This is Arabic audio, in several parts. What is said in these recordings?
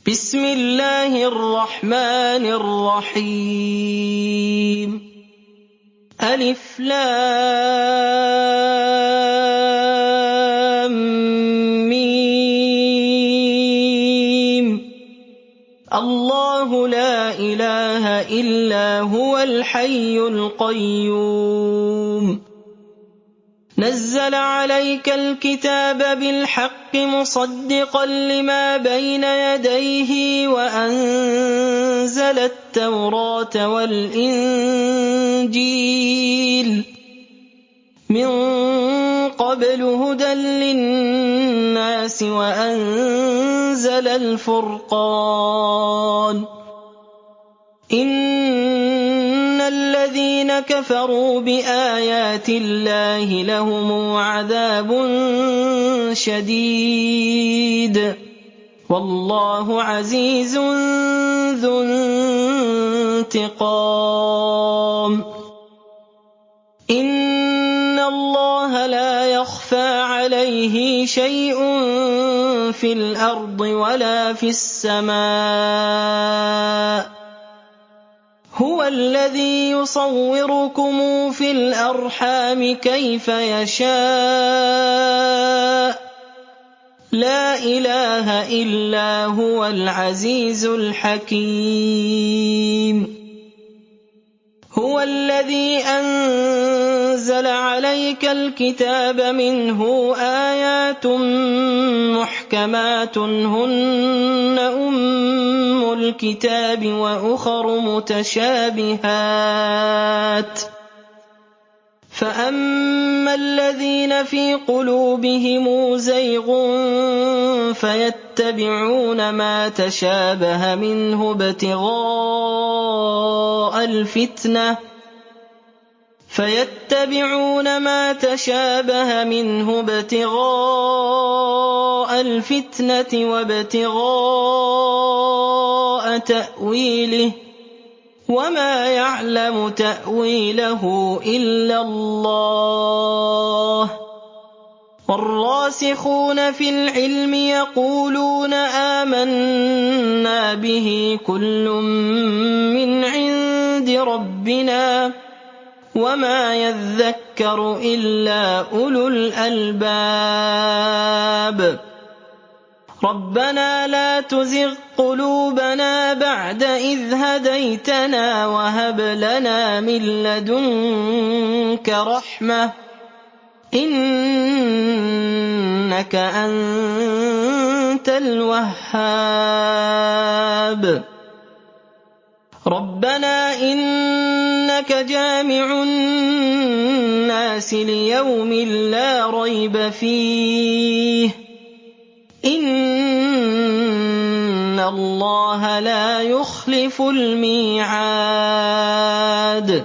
بسم الله الرحمن الرحيم ألف لام ميم الله لا إله إلا هو الحي القيوم نزل عليك الكتاب بالحق مصدقا لما بين يديه وأنزل التوراة والإنجيل من قبل هدى للناس وأنزل الفرقان إن الذين كفروا بآيات الله لهم عذاب شديد والله عزيز ذو انتقام إن الله لا يخفى عليه شيء في الأرض ولا في السماء هو الذي يصوركم في الأرحام كيف يشاء لا إله إلا هو العزيز الحكيم هو الذي أنزل عليك الكتاب منه آيات محكمات هن أم الكتاب وأخر متشابهات فأما الذين في قلوبهم زيغ فيتبعون ما تشابه منه ابتغاء الفتنة وابتغاء تأويله وما يعلم تأويله إلا الله والراسخون في العلم يقولون آمنا به كل من عند ربنا وما يذكر إلا أولو الألباب ربنا لا تزغ قلوبنا بعد إذ هديتنا وهب لنا من لدنك رحمة إنك أنت الوهاب ربنا إنك جامع الناس ليوم لا ريب فيه إن الله لا يخلف الميعاد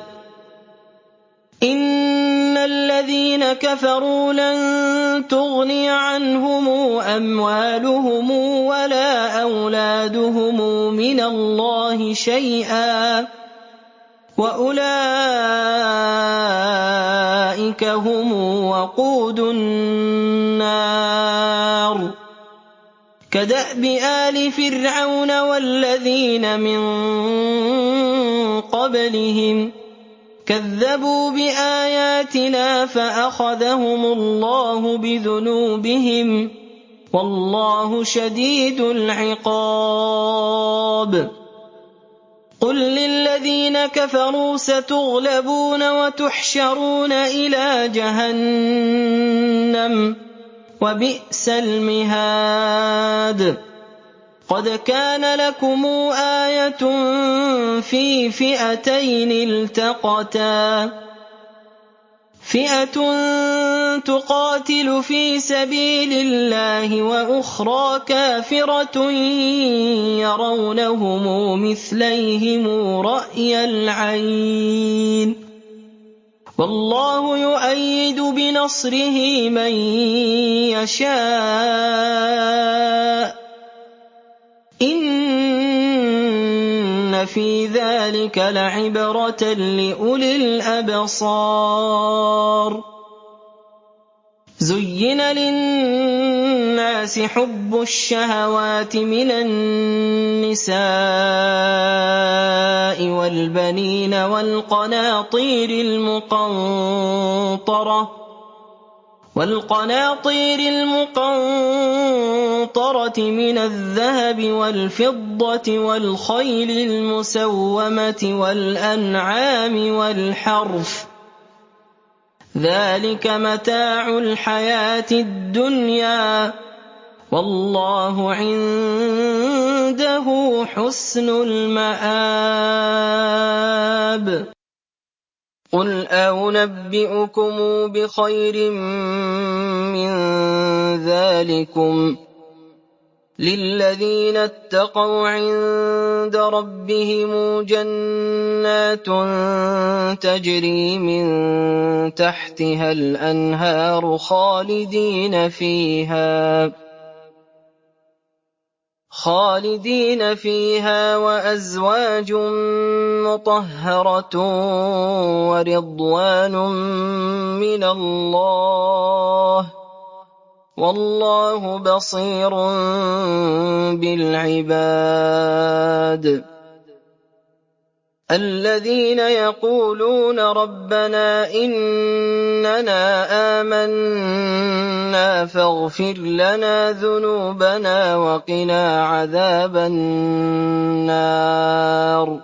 إن الذين كفروا لن تغني عنهم أموالهم ولا أولادهم من الله شيئا وأولئك هم وقود النار كدأب آل فرعون والذين من قبلهم كذبوا بآياتنا فأخذهم الله بذنوبهم والله شديد العقاب قل للذين كفروا ستغلبون وتحشرون إلى جهنم وبئس المهاد قد كان لكم آية في فئتين التقتا فئة تقاتل في سبيل الله وأخرى كافرة يرونهم مثليهم رأي العين والله يؤيد بنصره من يشاء إن في ذلك لعبرة لأولي الأبصار زُيِّنَ لِلنَّاسِ حُبُّ الشَّهَوَاتِ مِنَ النِّسَاءِ وَالْبَنِينَ وَالْقَنَاطِيرِ الْمُقَنطَرَةِ مِنَ الذَّهَبِ وَالْفِضَّةِ وَالْخَيْلِ الْمُسَوَّمَةِ وَالْأَنْعَامِ وَالْحَرْثِ ۗ ذَلِكَ مَتَاعُ الْحَيَاةِ الدُّنْيَا ۖ وَاللَّهُ عِندَهُ حُسْنُ الْمَآبِ. قُلْ أَنُبِّئُكُم بِخَيْرٍ مِّن ذَٰلِكُمْ ۗ لِلَّذِينَ اتَّقَوْا عِندَ رَبِّهِمْ جَنَّاتٌ تَجْرِي مِن تَحْتِهَا الْأَنْهَارُ خَالِدِينَ فِيهَا وَأَزْوَاجٌ مُّطَهَّرَةٌ وَرِضْوَانٌ مِّنَ اللَّهِ ۗ وَاللَّهُ بَصِيرٌ بِالْعِبَادِ. الَّذِينَ يَقُولُونَ رَبَّنَا إِنَّنَا آمَنَّا فَاغْفِرْ لَنَا ذُنُوبَنَا وَقِنَا عَذَابَ النَّارِ.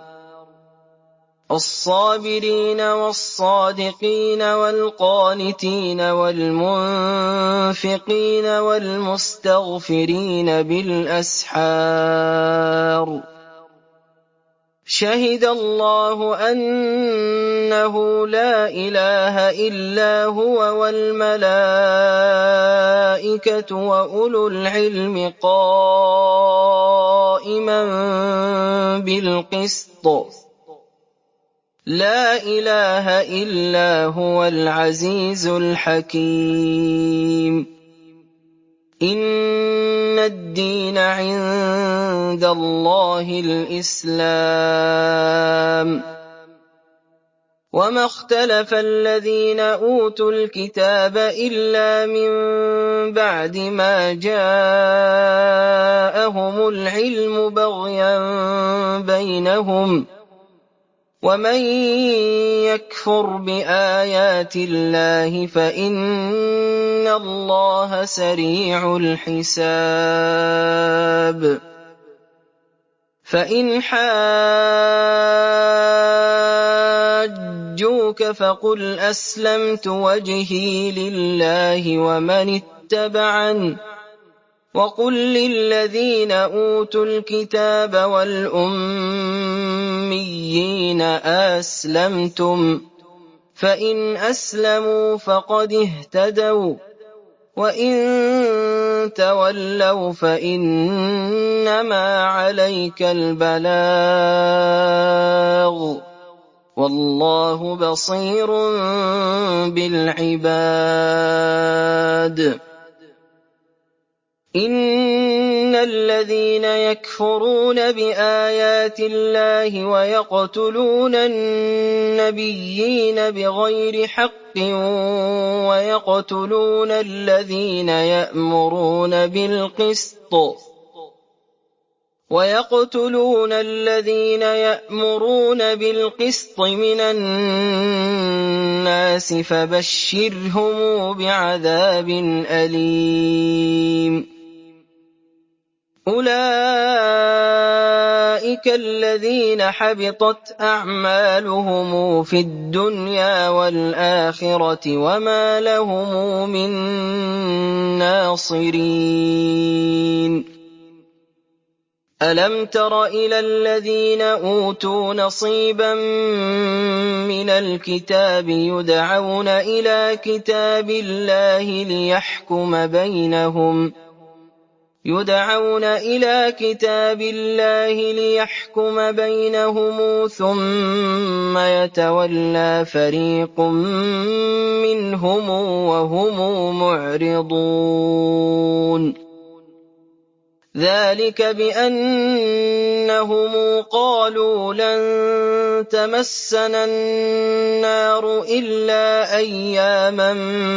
الصَّابِرِينَ وَالصَّادِقِينَ وَالْقَانِتِينَ وَالْمُنفِقِينَ وَالْمُسْتَغْفِرِينَ بِالْأَسْحَارِ. شَهِدَ اللَّهُ أَنَّهُ لَا إِلَٰهَ إِلَّا هُوَ وَالْمَلَائِكَةُ وَأُولُو الْعِلْمِ قَائِمًا بِالْقِسْطِ ۚ لَا إِلَٰهَ إِلَّا هُوَ الْعَزِيزُ الْحَكِيمُ. إِنَّ الدِّينَ عِندَ اللَّهِ الْإِسْلَامُ ۗ وَمَا اخْتَلَفَ الَّذِينَ أُوتُوا الْكِتَابَ إِلَّا مِن بَعْدِ مَا جَاءَهُمُ الْعِلْمُ بَغْيًا بَيْنَهُمْ ۗ وَمَن يَكْفُرْ بِآيَاتِ اللَّهِ فَإِنَّ اللَّهَ سَرِيعُ الْحِسَابِ. فَإِنْ حَاجُّوكَ فَقُلْ أَسْلَمْتُ وَجْهِي لِلَّهِ وَمَنِ اتَّبَعَنِ ۗ وَقُل لِّلَّذِينَ أُوتُوا الْكِتَابَ وَالْأُمِّيِّينَ أَأَسْلَمْتُمْ ۚ فَإِنْ أَسْلَمُوا فَقَدِ اهْتَدَوا ۖ وَّإِن تَوَلَّوْا فَإِنَّمَا عَلَيْكَ الْبَلَاغُ ۗ وَاللَّهُ بَصِيرٌ بِالْعِبَادِ. إِنَّ الَّذِينَ يَكْفُرُونَ بِآيَاتِ اللَّهِ وَيَقْتُلُونَ النَّبِيِّينَ بِغَيْرِ حَقٍّ وَيَقْتُلُونَ الَّذِينَ يَأْمُرُونَ بِالْقِسْطِ مِنَ النَّاسِ فَبَشِّرْهُم بِعَذَابٍ أَلِيمٍ. أُولَٰئِكَ الَّذِينَ حَبِطَتْ أَعْمَالُهُمْ فِي الدُّنْيَا وَالْآخِرَةِ وَمَا لَهُم مِّن نَّاصِرِينَ. أَلَمْ تَرَ إِلَى الَّذِينَ أُوتُوا نَصِيبًا مِّنَ الْكِتَابِ يُدْعَوْنَ إِلَىٰ كِتَابِ اللَّهِ لِيَحْكُمَ بَيْنَهُمْ ثُمَّ يَتَوَلَّىٰ فَرِيقٌ مِّنْهُمْ وَهُمْ مُعْرِضُونَ. ذلك بأنهم قالوا لن تمسنا النار إلا أياما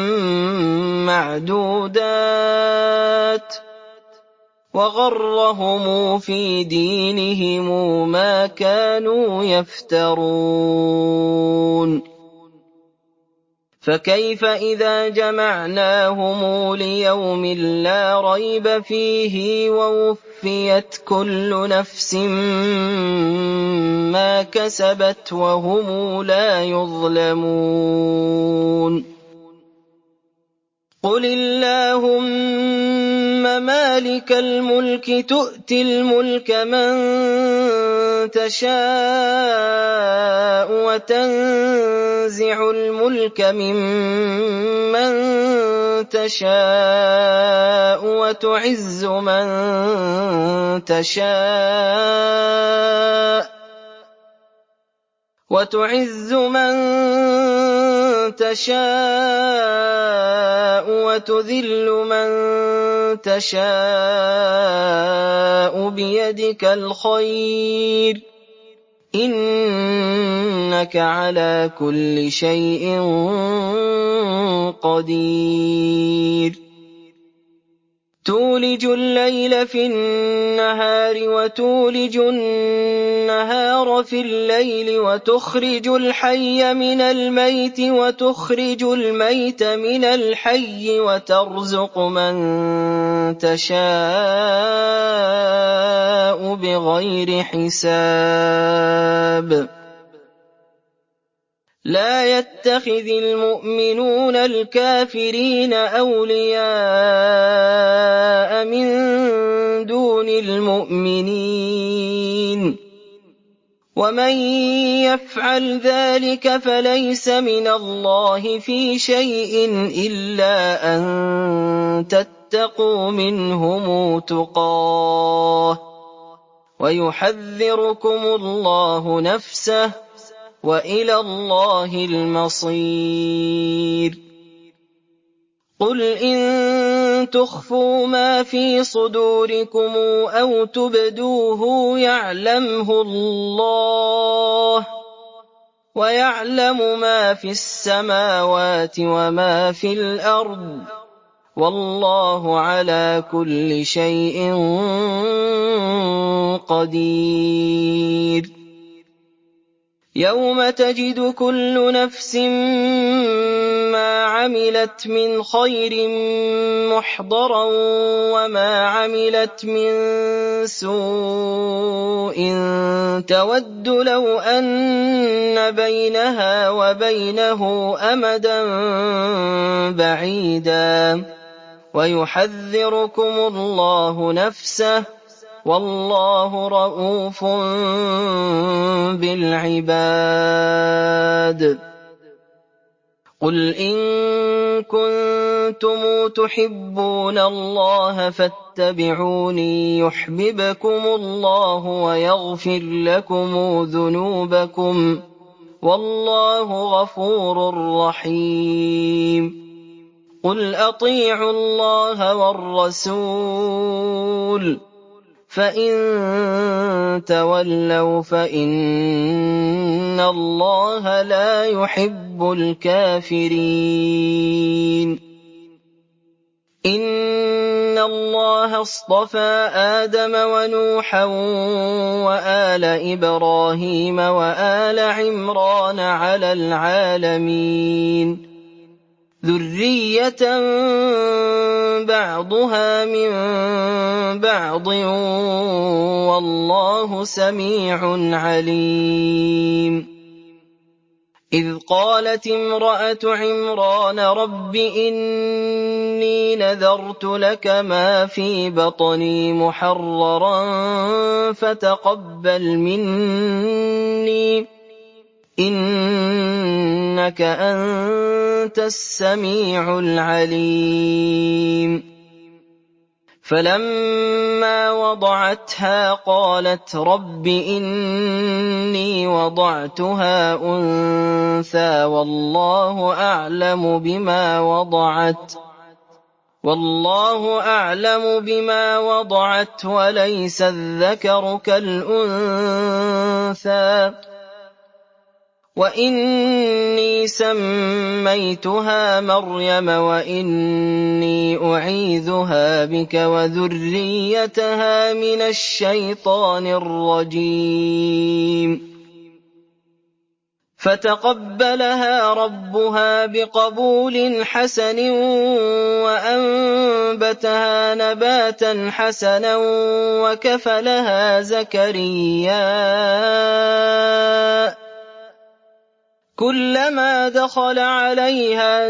معدودات وغرهم في دينهم ما كانوا يفترون فكيف إذا جمعناهم ليوم لا ريب فيه ووفيت كل نفس ما كسبت وهم لا يظلمون قل اللهم مالك الملك تؤتي الملك من تشاء وتنزع الملك ممن تشاء وتعز من تشاء وتذل من تشاء بيدك الخير إنك على كل شيء قدير تولج الليل في النهار وتولج النهار في الليل وتخرج الحي من الميت وتخرج الميت من الحي وترزق من تشاء بغير حساب لا يتخذ المؤمنون الكافرين أولياء من دون المؤمنين ومن يفعل ذلك فليس من الله في شيء إلا أن تتقوا منهم تقاه ويحذركم الله نفسه وإلى الله المصير قل إن تخفوا ما في صدوركم أو تبدوه يعلمه الله ويعلم ما في السماوات وما في الأرض والله على كل شيء قدير يوم تجد كل نفس ما عملت من خير محضرا وما عملت من سوء تود لو أن بينها وبينه أمدا بعيدا ويحذركم الله نفسه والله رءوف بالعباد قل إن كنتم تحبون الله فاتبعوني يحببكم الله ويغفر لكم ذنوبكم والله غفور رحيم قل أطيعوا الله والرسول فإن تولوا فإن الله لا يحب الكافرين إن الله اصطفى آدم ونوحا وآل إبراهيم وآل عمران على العالمين ذرية بعضها من بعض والله سميع عليم إذ قالت امرأة عمران رب إني نذرت لك ما في بطني محررا فتقبل مني إنك أنت السميع العليم فلما وضعتها قالت رب إني وضعتها أنثى والله أعلم بما وضعت وَاللَّهُ أَعْلَمُ بِمَا وَضَعَتْ وَلَيْسَ الذَّكَرُ كَالْأُنثَىٰ وَإِنِّي سَمَّيْتُهَا مَرْيَمَ وَإِنِّي أُعِيذُهَا بِكَ وَذُرِّيَّتَهَا مِنَ الشَّيْطَانِ الرَّجِيمِ فَتَقَبَّلَهَا رَبُّهَا بِقَبُولٍ حَسَنٍ وَأَنبَتَهَا نَبَاتًا حَسَنًا وَكَفَلَهَا زَكَرِيَّا كُلَّمَا دَخَلَ عَلَيْهَا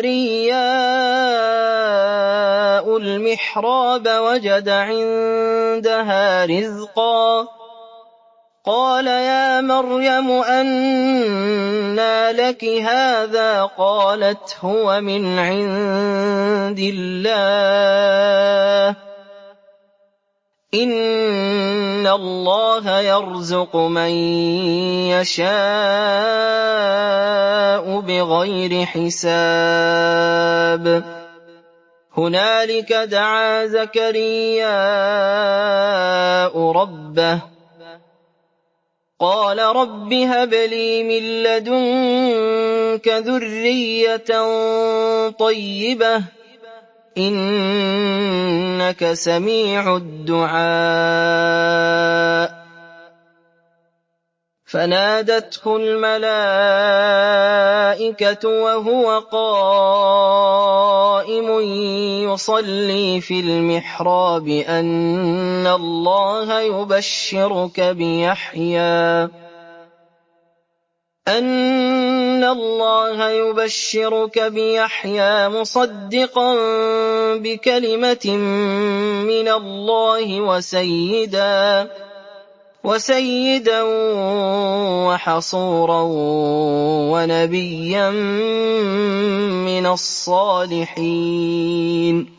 زَكَرِيَّاءُ الْمِحْرَابَ وَجَدَ عِندَهَا رِزْقًا قَالَ يَا مَرْيَمُ أَنَّىٰ لَكِ هَٰذَا قَالَتْ هُوَ مِنْ عِندِ اللَّهِ ۖ إِنَّ اللَّهَ يَرْزُقُ مَن يَشَاءُ بِغَيْرِ حِسَابٍ هُنَالِكَ دَعَا زَكَرِيَّاءُ رَبَّهُ قَالَ رَبِّ هَبْ لِي مِن لَّدُنكَ ذُرِّيَّةً طَيِّبَةً ۖ إِنَّكَ سَمِيعُ الدُّعَاءِ فَنَادَتْهُ الْمَلَائِكَةُ وَهُوَ قَائِمٌ يُصَلِّي فِي الْمِحْرَابِ أَنَّ اللَّهَ يُبَشِّرُكَ بِيَحْيَىٰ مُصَدِّقًا بِكَلِمَةٍ مِّنَ اللَّهِ وَسَيِّدًا وَحَصُورًا وَنَبِيًّا مِّنَ الصَّالِحِينَ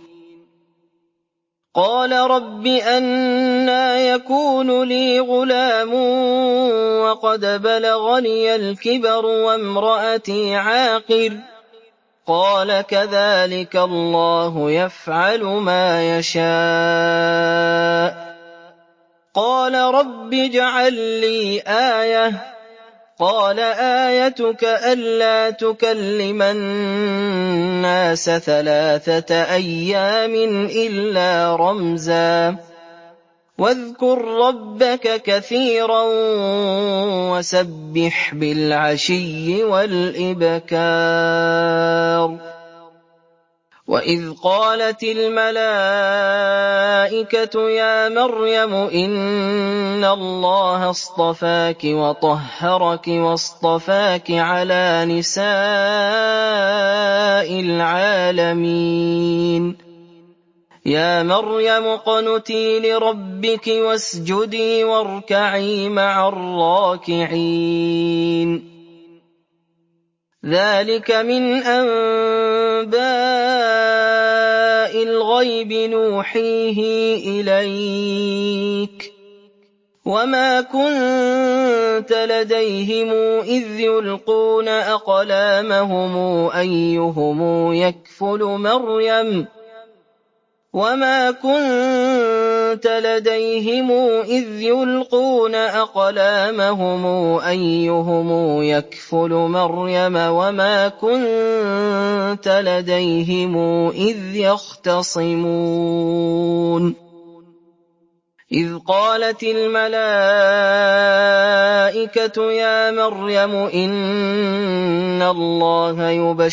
قَالَ رَبِّ أَنَّىٰ يَكُونُ لِي غُلَامٌ وَقَدْ بَلَغَنِيَ الْكِبَرُ وَامْرَأَتِي عَاقِرٌ ۖ قَالَ كَذَٰلِكَ اللَّهُ يَفْعَلُ مَا يَشَاءُ قَالَ رَبِّ اجْعَل لِّي آيَةً ۖ قَالَ آيَتُكَ أَلَّا تُكَلِّمَ النَّاسَ 3 أيَّامٍ إِلَّا رَمْزًا ۗ وَاذْكُر رَّبَّكَ كَثِيرًا وَسَبِّحْ بِالْعَشِيِّ وَالْإِبْكَارِ وَإِذْ قَالَتِ الْمَلَائِكَةُ يَا مَرْيَمُ إِنَّ اللَّهَ اصْطَفَاكِ وَطَهَّرَكِ وَاصْطَفَاكِ عَلَىٰ نِسَاءِ الْعَالَمِينَ يَا مَرْيَمُ اقْنُتِي لِرَبِّكِ وَاسْجُدِي وَارْكَعِي مَعَ الرَّاكِعِينَ ذَٰلِكَ مِنْ أَنبَاءِ الْغَيْبِ نُوحِيهِ إِلَيْكَ ۖ وَمَا كُنتَ لَدَيْهِمْ إِذْ يُلْقُونَ أَقْلَامَهُمْ أَيُّهُمْ يَكْفُلُ مَرْيَمَ وَمَا كُنتَ لَدَيْهِمْ إِذْ يَخْتَصِمُونَ إِذْ قَالَتِ الْمَلَائِكَةُ يَا مَرْيَمُ إِنَّ اللَّهَ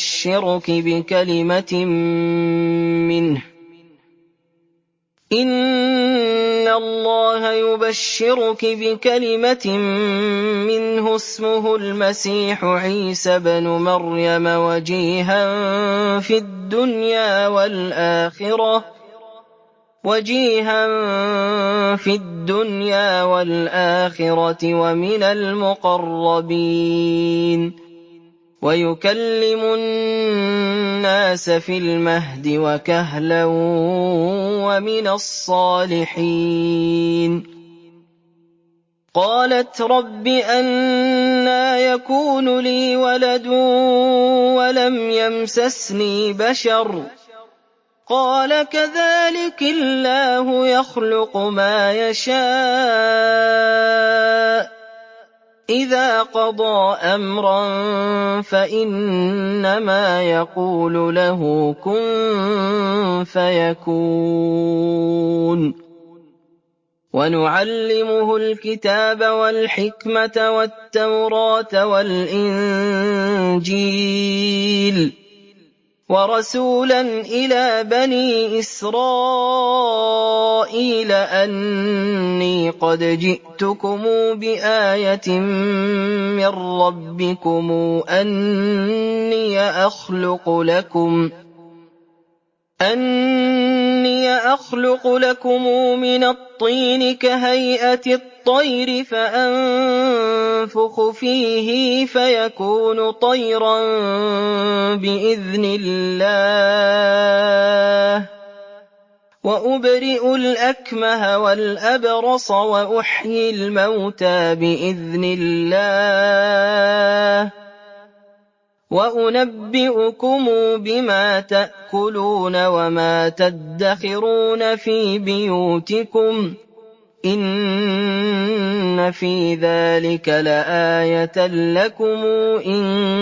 يُبَشِّرُكِ بِكَلِمَةٍ مِّنْهُ اسْمُهُ الْمَسِيحُ عِيسَى ابْنُ مَرْيَمَ وَجِيهًا فِي الدُّنْيَا وَالْآخِرَةِ وَمِنَ الْمُقَرَّبِينَ وَيُكَلِّمُ النَّاسَ فِي الْمَهْدِ وَكَهْلًا وَمِنَ الصَّالِحِينَ قَالَتْ رَبِّ أَنَّىٰ يَكُونُ لِي وَلَدٌ وَلَمْ يَمْسَسْنِي بَشَرٌ قَالَ كَذَٰلِكِ اللَّهُ يَخْلُقُ مَا يَشَاءُ ۚ إِذَا قَضَىٰ أَمْرًا فَإِنَّمَا يَقُولُ لَهُ كُن فَيَكُونُ. وَنُعَلِّمُهُ الْكِتَابَ وَالْحِكْمَةَ وَالتَّوْرَاةَ وَالْإِنجِيلَ وَرَسُولًا إِلَىٰ بَنِي إِسْرَائِيلَ أَنِّي قَدْ جِئْتُكُم بِآيَةٍ مِّن رَّبِّكُمْ أَنِّي أَخْلُقُ لَكُم مِّنَ الطِّينِ كَهَيْئَةِ الطَّيْرِ فَأَنفُخُ فِيهِ فَيَكُونُ طَيْرًا بِإِذْنِ اللَّهِ ۖ وَأُبْرِئُ الْأَكْمَهَ وَالْأَبْرَصَ وَأُحْيِي الْمَوْتَىٰ بِإِذْنِ اللَّهِ ۖ وَأُنَبِّئُكُم بِمَا تَأْكُلُونَ وَمَا تَدَّخِرُونَ فِي بُيُوتِكُمْ ۚ إِنَّ فِي ذَٰلِكَ لَآيَةً لَّكُمْ إِن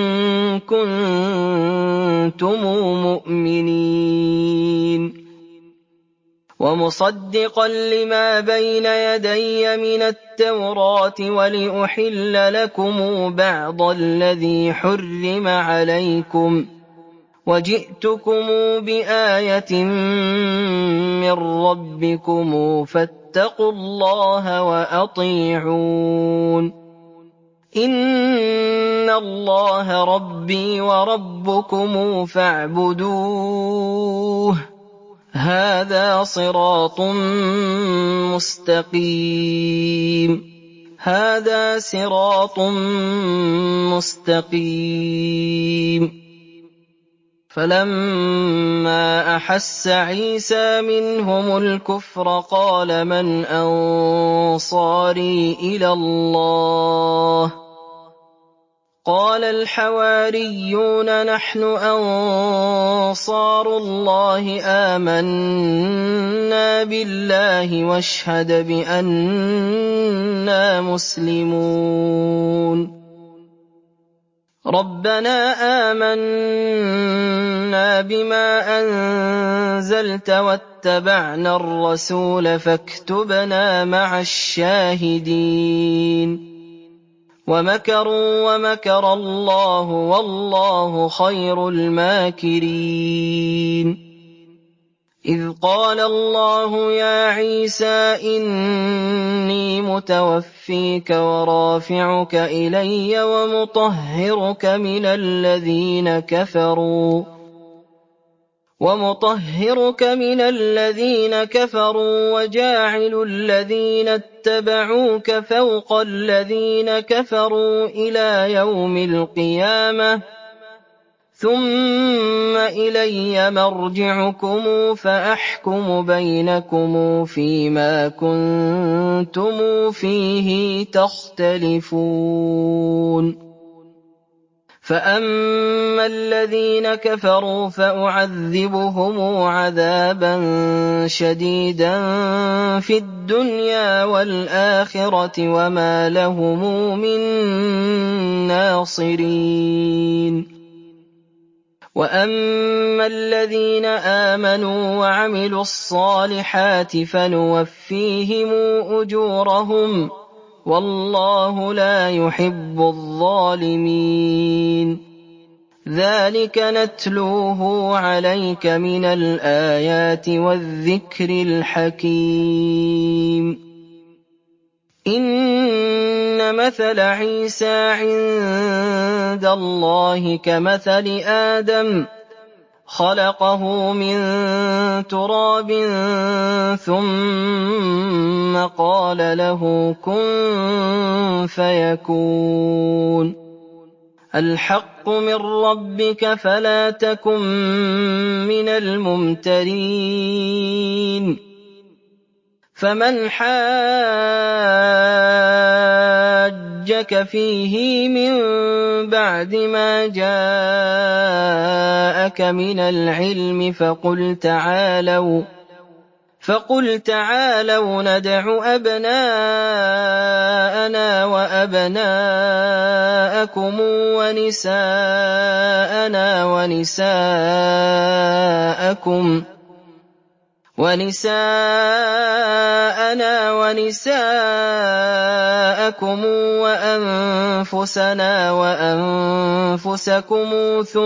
كُنتُم مُّؤْمِنِينَ. وَمُصَدِّقًا لِّمَا بَيْنَ يَدَيَّ مِنَ التَّوْرَاةِ وَلِأُحِلَّ لَكُمْ بَعْضَ الَّذِي حُرِّمَ عَلَيْكُمْ ۚ وَجِئْتُكُم بِآيَةٍ مِّن رَّبِّكُمْ فَاتَّقُوا اللَّهَ وَأَطِيعُونِ. إِنَّ اللَّهَ رَبِّي وَرَبُّكُمْ فَاعْبُدُوهُ ۚ هَٰذَا صِرَاطٌ مُّسْتَقِيمٌ. فَلَمَّا أَحَسَّ عِيسَىٰ مِنْهُمُ الْكُفْرَ قَالَ مَنْ أَنصَارِي إِلَى اللَّهِ ۖ قَالَ الْحَوَارِيُّونَ نَحْنُ أَنصَارُ اللَّهِ آمَنَّا بِاللَّهِ وَاشْهَدْ بِأَنَّا مُسْلِمُونَ. رَبَّنَا آمَنَّا بِمَا أَنزَلْتَ وَاتَّبَعْنَا الرَّسُولَ فَاكْتُبْنَا مَعَ الشَّاهِدِينَ. وَمَكَرُوا وَمَكَرَ اللَّهُ وَاللَّهُ خَيْرُ الْمَاكِرِينَ. إِذْ قَالَ اللَّهُ يَا عِيسَىٰ إِنِّي مُتَوَفِّيكَ وَرَافِعُكَ إِلَيَّ وَمُطَهِّرُكَ مِنَ الَّذِينَ كَفَرُوا وَجَاعِلُ الَّذِينَ اتَّبَعُوكَ فَوْقَ الَّذِينَ كَفَرُوا إِلَىٰ يَوْمِ الْقِيَامَةِ ۖ ثُمَّ إِلَيَّ مَرْجِعُكُمْ فَأَحْكُمُ بَيْنَكُمْ فِيمَا كُنتُمْ فِيهِ تَخْتَلِفُونَ. فَأَمَّا الَّذِينَ كَفَرُوا فَأُعَذِّبُهُمْ عَذَابًا شَدِيدًا فِي الدُّنْيَا وَالْآخِرَةِ وَمَا لَهُم مِّن نَّاصِرِينَ. وَأَمَّا الَّذِينَ آمَنُوا وَعَمِلُوا الصَّالِحَاتِ فَنُوَفِّيهِمْ أُجُورَهُمْ ۗ وَاللَّهُ لَا يُحِبُّ الظَّالِمِينَ. ذَٰلِكَ نَتْلُوهُ عَلَيْكَ مِنَ الْآيَاتِ وَالذِّكْرِ الْحَكِيمِ. إِنَّ مَثَلَ عِيسَىٰ عِندَ اللَّهِ كَمَثَلِ آدَمَ ۖ خَلَقَهُ مِن تُرَابٍ ثُمَّ قَالَ لَهُ كُن فَيَكُونُ. الْحَقُّ مِن رَّبِّكَ فَلَا تَكُن مِّنَ الْمُمْتَرِينَ. فَمَنْ حَاجَّكَ نحاجك فيه من بعد ما جاءك من العلم فقل تعالوا ندع أبناءنا وأبناءكم ونساءنا ونساءكم وأنفسنا وأنفسكم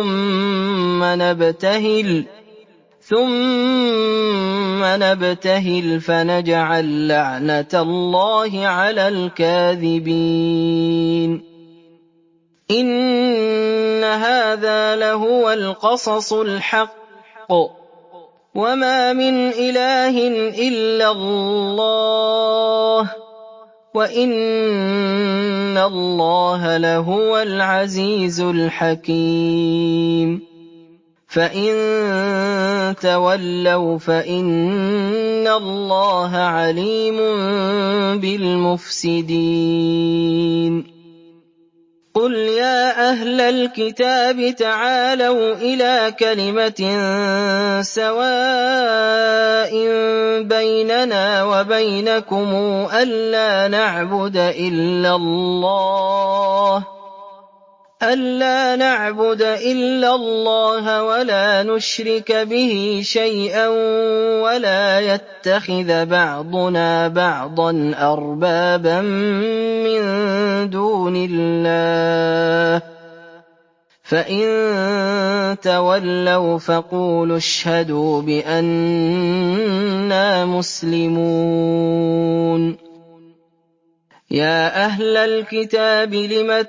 ثم نبتهل فنجعل لعنة الله على الكاذبين إن هذا لهو القصص الحق وما من إله إلا الله وإن الله لهو العزيز الحكيم فإن تولوا فإن الله عليم بالمفسدين قل يا أهل الكتاب تعالوا إلى كلمة سواء بيننا وبينكم ألا نعبد إلا الله ولا نشرك به شيئا ولا يتخذ بعضنا بعضا أربابا من دون الله فإن تولوا فقولوا اشهدوا بأننا مسلمون يا أهل الكتاب لم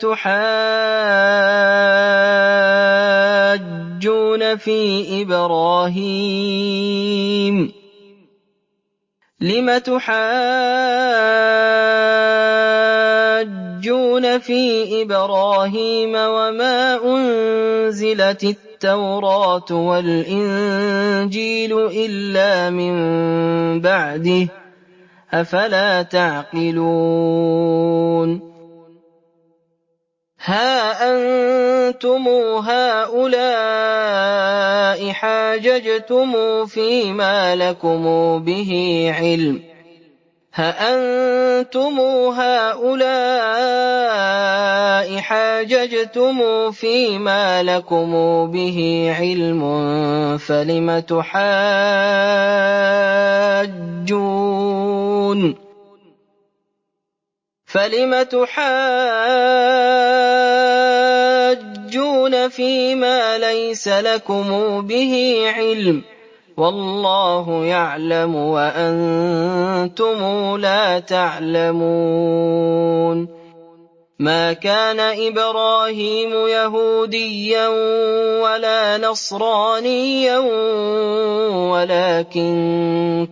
تحاجون في إبراهيم وما أنزلت التوراة والإنجيل إلا من بعده أفلا تعقلون ها أنتم هؤلاء حاججتم فيما لكم به علم فلم تحاجون فيما ليس لكم به علم والله يعلم وأنتم لا تعلمون ما كان إبراهيم يهوديا ولا نصرانيا ولكن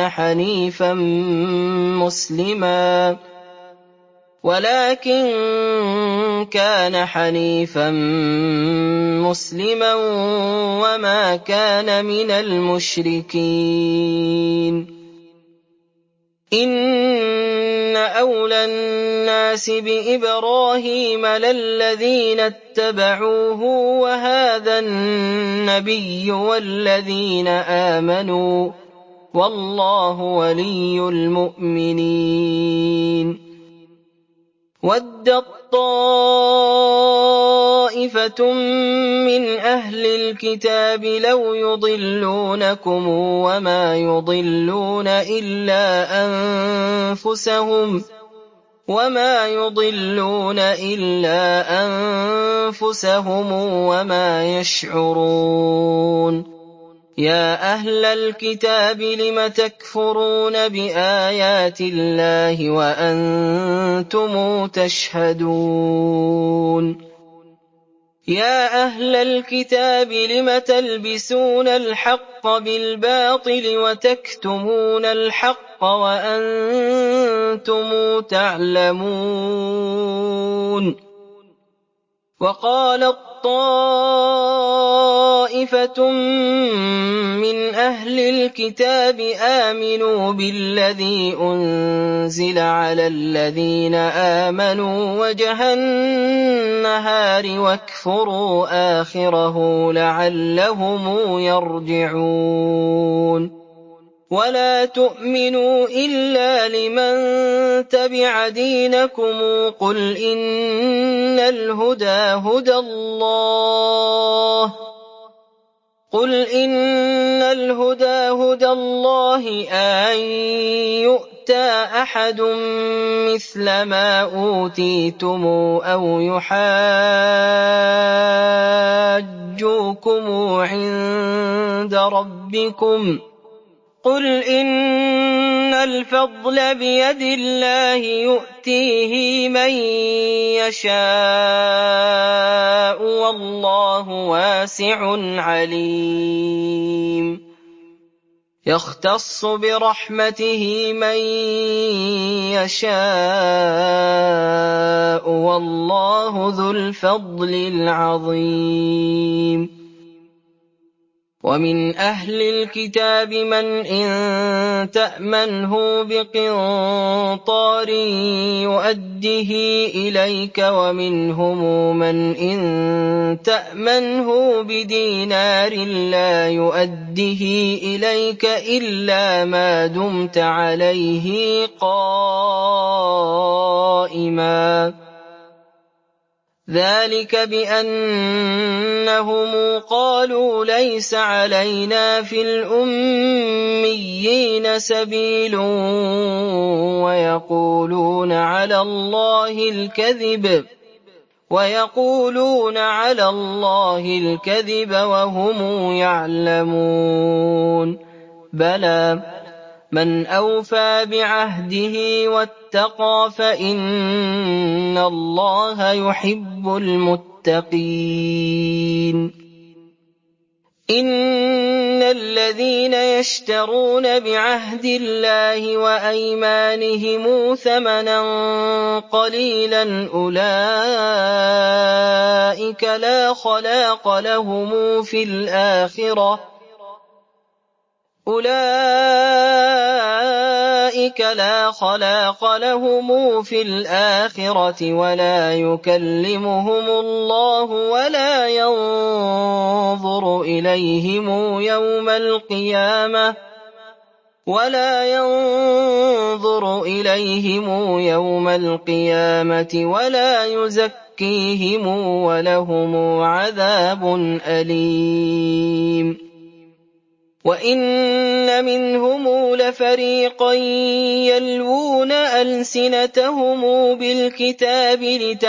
كان حنيفا مسلما وما كان من المشركين إن أولى الناس بإبراهيم للذين اتبعوه وهذا النبي والذين آمنوا والله ولي المؤمنين ودت طائفة من أهل الكتاب لو يضلونكم وما يضلون إلا أنفسهم وما يشعرون يا أهل الكتاب لم تكفرون بآيات الله وأنتم تشهدون يا أهل الكتاب لم تلبسون الحق بالباطل وتكتمون الحق وأنتم تعلمون وقالت طائفة من أهل الكتاب آمنوا بالذي أنزل على الذين آمنوا وجه النهار واكفروا آخره لعلهم يرجعون ولا تؤمنوا إلا لمن تبع دينكم قل إن الهدى هدى الله أن يؤتى أحد مثل ما أوتيتم أو يحاجوكم عند ربكم قل إن الفضل بيد الله يؤتيه من يشاء والله واسع عليم يختص برحمته من يشاء والله ذو الفضل العظيم ومن أهل الكتاب من إن تأمنه بقنطار يؤده إليك ومنهم من إن تأمنه بدينار لا يؤده إليك إلا ما دمت عليه قائما ذلك بأنهم قالوا ليس علينا في الأميين سبيل ويقولون على الله الكذب وهم يعلمون بلى من أوفى بعهده واتقى فإن الله يحب المتقين إن الذين يشترون بعهد الله وأيمانهم ثمنا قليلا أولئك لا خلاق لهم في الآخرة ولا يكلمهم الله ولا ينظر إليهم يوم القيامة ولا يزكيهم ولهم عذاب أليم وإن منهم لفريقا يلوون ألسنتهم بالكتاب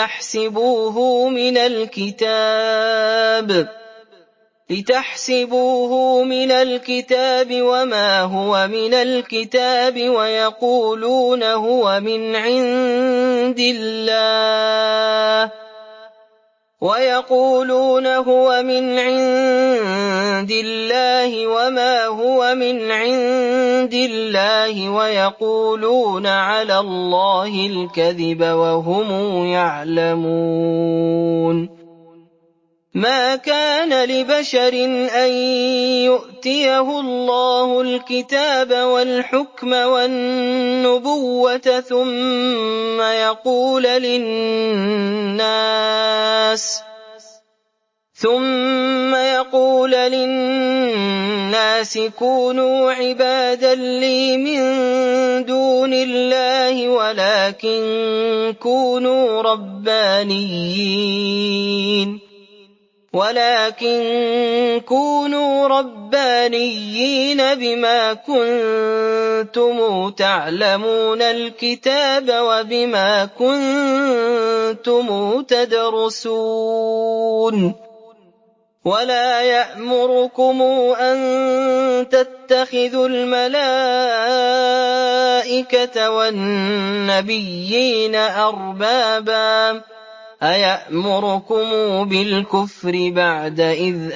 لتحسبوه من الكتاب وما هو من الكتاب ويقولون هو من عند الله وما هو من عند الله ويقولون على الله الكذب وهم يعلمون ما كان لبشر أن يؤتيه الله الكتاب والحكم والنبوة ثم يقول للناس كونوا عبادا لي من دون الله ولكن كونوا ربانيين بما كنتم تعلمون الكتاب وبما كنتم تدرسون ولا يأمركم أن تتخذوا الملائكة والنبيين أربابا أيأمركم بالكفر بعد إذ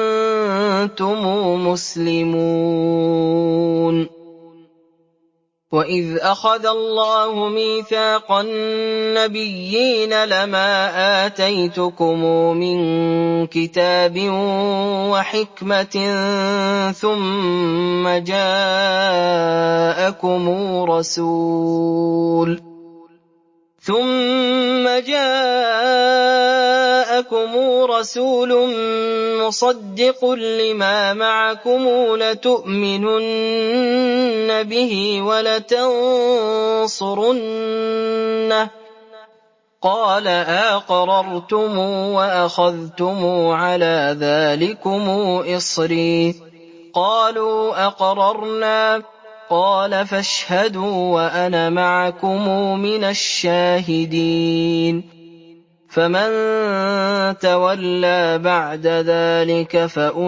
أنتم مسلمون وَإِذْ أَخَذَ اللَّهُ مِيثَاقَ النَّبِيِّينَ لَمَا آتَيْتُكُم مِّن كِتَابٍ وَحِكْمَةٍ ثُمَّ جَاءَكُمْ رَسُولٌ مُّصَدِّقٌ لِّمَا مَعَكُمْ لَتُؤْمِنُنَّ بِهِ وَلَتَنصُرُنَّهُ ۚ قَالَ أَقْرَرْتُمْ وَأَخَذْتُمْ عَلَىٰ ذَٰلِكُمْ إِصْرِي ۖ قَالُوا أَقْرَرْنَا ۚ قَالَ فَاشْهَدُوا وَأَنَا مَعَكُم مِّنَ الشَّاهِدِينَ فَمَن تَوَلَّىٰ بَعْدَ ذَٰلِكَ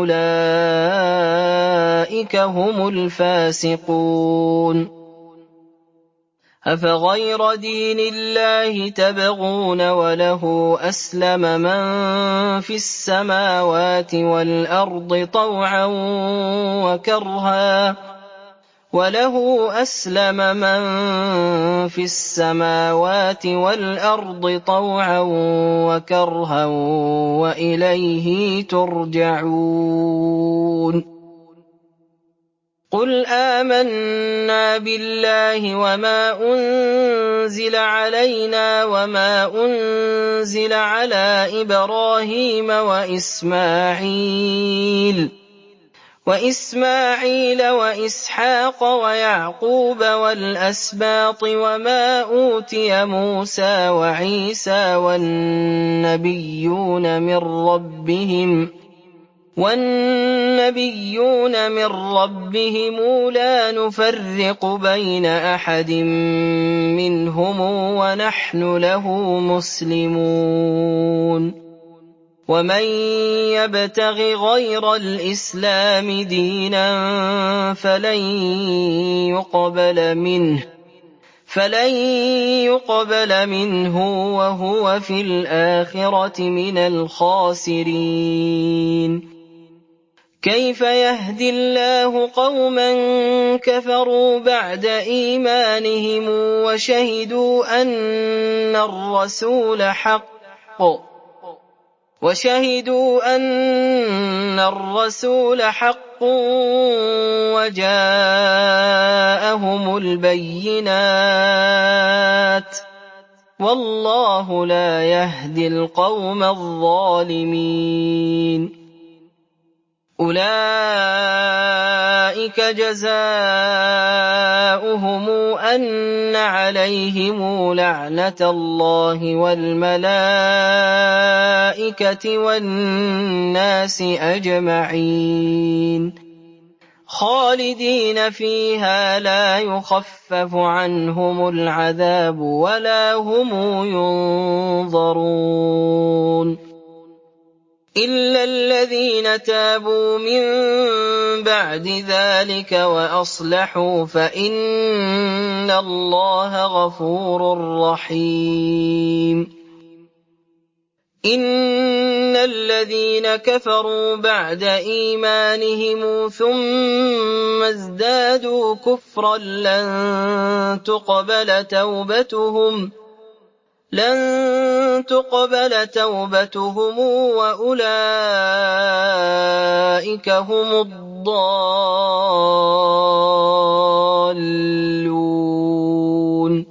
فَأُولَٰئِكَ هُمُ الْفَاسِقُونَ أَفَغَيْرَ دِينِ اللَّهِ تَبْغُونَ وَلَهُ أَسْلَمَ مَن فِي السَّمَاوَاتِ وَالْأَرْضِ طَوْعًا وَكَرْهًا وَإِلَيْهِ تُرْجَعُونَ قُلْ آمَنَّا بِاللَّهِ وَمَا أُنزِلَ عَلَيْنَا وَمَا أُنزِلَ عَلَىٰ إِبْرَاهِيمَ وَإِسْمَاعِيلَ وَإِسْحَاقَ وَيَعْقُوبَ وَالْأَسْبَاطِ وَمَا أُوتِيَ مُوسَىٰ وَعِيسَىٰ وَالنَّبِيُّونَ مِن رَّبِّهِمْ لَا نُفَرِّقُ بَيْنَ أَحَدٍ مِّنْهُمْ وَنَحْنُ لَهُ مُسْلِمُونَ وَمَن يَبْتَغِ غَيْرَ الْإِسْلَامِ دِينًا فَلَن يُقْبَلَ مِنْهُ وَهُوَ فِي الْآخِرَةِ مِنَ الْخَاسِرِينَ كَيْفَ يَهْدِي اللَّهُ قَوْمًا كَفَرُوا بَعْدَ إِيمَانِهِمْ وَشَهِدُوا أَنَّ الرَّسُولَ حَقٌّ وَجَاءَهُمُ الْبَيِّنَاتُ ۚ وَاللَّهُ لَا يَهْدِي الْقَوْمَ الظَّالِمِينَ أُولَٰئِكَ جَزَاؤُهُمْ أَنَّ عَلَيْهِمْ لَعْنَةَ اللَّهِ وَالْمَلَائِكَةِ وَالنَّاسِ أَجْمَعِينَ خَالِدِينَ فِيهَا لَا يُخَفَّفُ عَنْهُمُ الْعَذَابُ وَلَا هُمْ يُنظَرُونَ إِلَّا الَّذِينَ تَابُوا مِن بَعْدِ ذَلِكَ وَأَصْلَحُوا فَإِنَّ اللَّهَ غَفُورٌ رَّحِيمٌ إِنَّ الَّذِينَ كَفَرُوا بَعْدَ إِيمَانِهِمْ ثُمَّ ازْدَادُوا كُفْرًا لَّن تُقْبَلَ تَوْبَتُهُمْ وَأُولَٰئِكَ هُمُ الضَّالُّونَ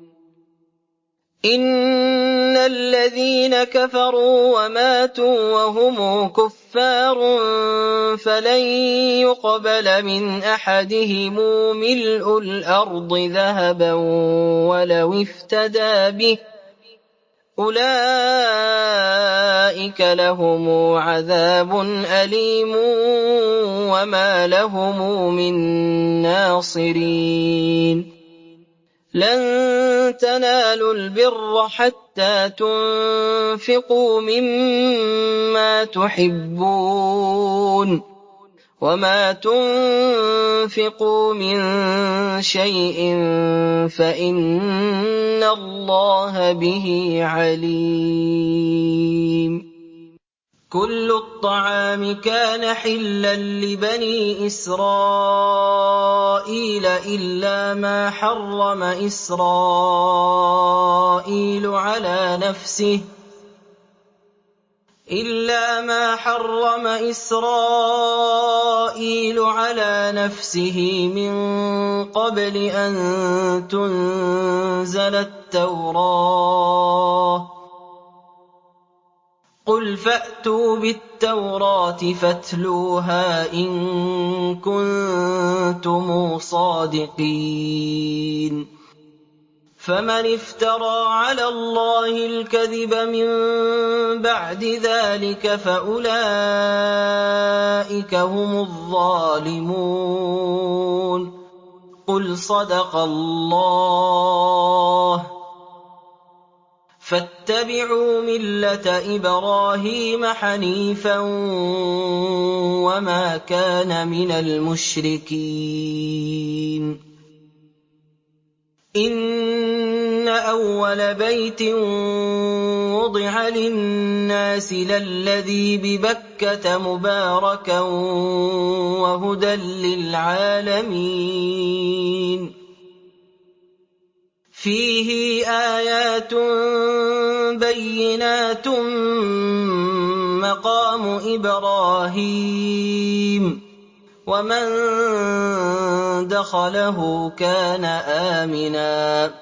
إِنَّ الَّذِينَ كَفَرُوا وَمَاتُوا وَهُمْ كُفَّارٌ فَلَن يُقْبَلَ مِنْ أَحَدِهِمْ مِلْءُ الْأَرْضِ ذَهَبًا وَلَوِ افْتَدَىٰ بِهِ ۗ أُولَٰئِكَ لَهُمْ عَذَابٌ أَلِيمٌ وَمَا لَهُم مِّن نَّاصِرِينَ لَن تَنَالُوا الْبِرَّ حَتَّىٰ تُنفِقُوا مِمَّا تُحِبُّونَ ۚ وَمَا تُنفِقُوا مِن شَيْءٍ فَإِنَّ اللَّهَ بِهِ عَلِيمٌ كل الطعام كان حلا لبني إسرائيل إلا ما حرم إسرائيل على نفسه من قبل أن تنزل التوراة قل فأتوا بالتوراة فاتلوها إن كنتم صادقين فمن افترى على الله الكذب من بعد ذلك فأولئك هم الظالمون قل صدق الله فاتبعوا ملة إبراهيم حنيفا وما كان من المشركين إن أول بيت وضع للناس للذي ببكة مباركا وهدى للعالمين فيه آيات بينات مقام إبراهيم ومن دخله كان آمنا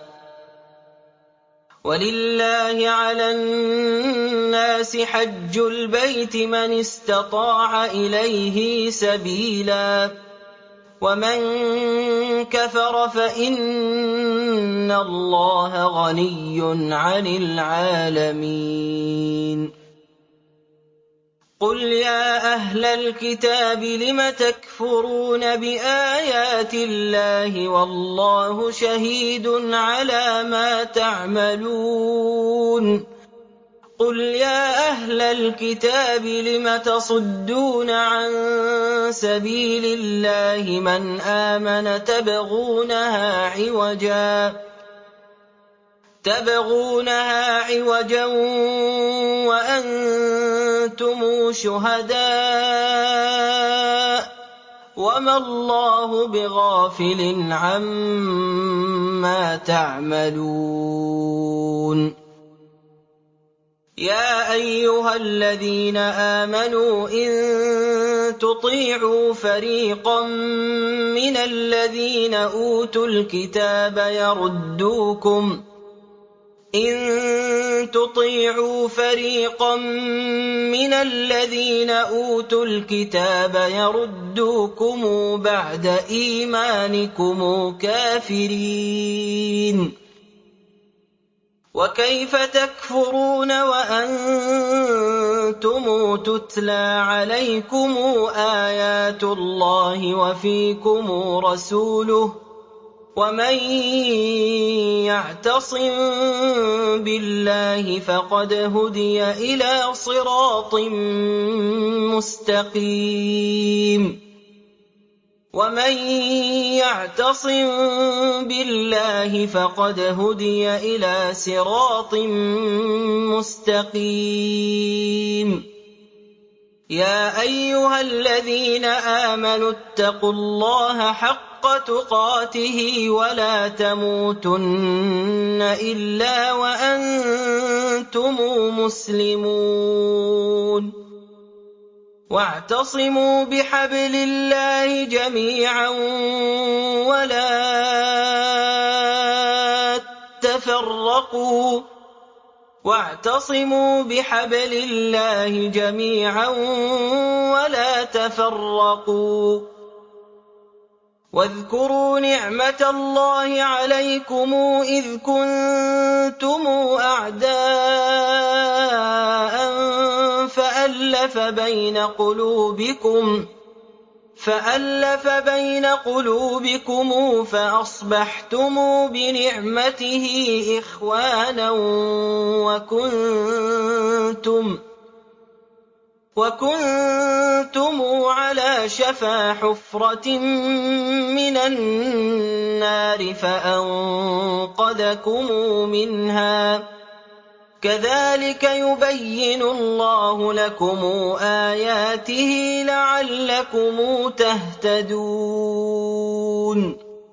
ولله على الناس حج البيت من استطاع إليه سبيلا ومن كفر فإن الله غني عن العالمين قل يا أهل الكتاب لم تكفرون بآيات الله والله شهيد على ما تعملون قل يا أهل الكتاب لم تصدون عن سبيل الله من آمن تبغونها عوجا وأنتم شهداء وما الله بغافل عما تعملون يا أيها الذين آمنوا إن تطيعوا فريقا من الذين أوتوا الكتاب يردوكم بعد إيمانكم كافرين وكيف تكفرون وأنتم تتلى عليكم آيات الله وفيكم رسوله ومن يعتصم بالله فقد هدي إلى صراط مستقيم يا أيها الذين آمنوا اتقوا الله حق تقاته ولا تموتن إلا وأنتم مسلمون واعتصموا بحبل الله جميعا ولا تفرقوا واذكروا نعمة الله عليكم إذ كنتم أعداء فألف بين قلوبكم فأصبحتم بنعمته إخوانا وكنتم على شفا حفرة من النار فأنقذكم منها كَذَٰلِكَ يُبَيِّنُ اللَّهُ لَكُمْ آيَاتِهِ لَعَلَّكُمْ تَهْتَدُونَ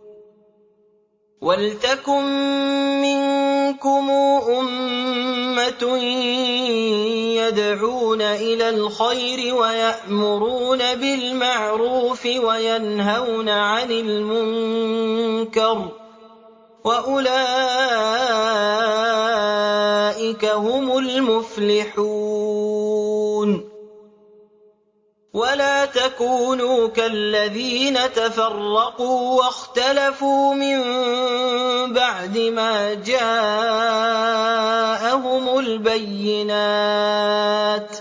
وَلْتَكُن مِّنكُمْ أُمَّةٌ يَدْعُونَ إِلَى الْخَيْرِ وَيَأْمُرُونَ بِالْمَعْرُوفِ وَيَنْهَوْنَ عَنِ الْمُنكَرِ ۚ وَأُولَٰئِكَ هُمُ الْمُفْلِحُونَ وَلَا تَكُونُوا كَالَّذِينَ تَفَرَّقُوا وَاخْتَلَفُوا مِن بَعْدِ مَا جَاءَهُمُ الْبَيِّنَاتُ ۚ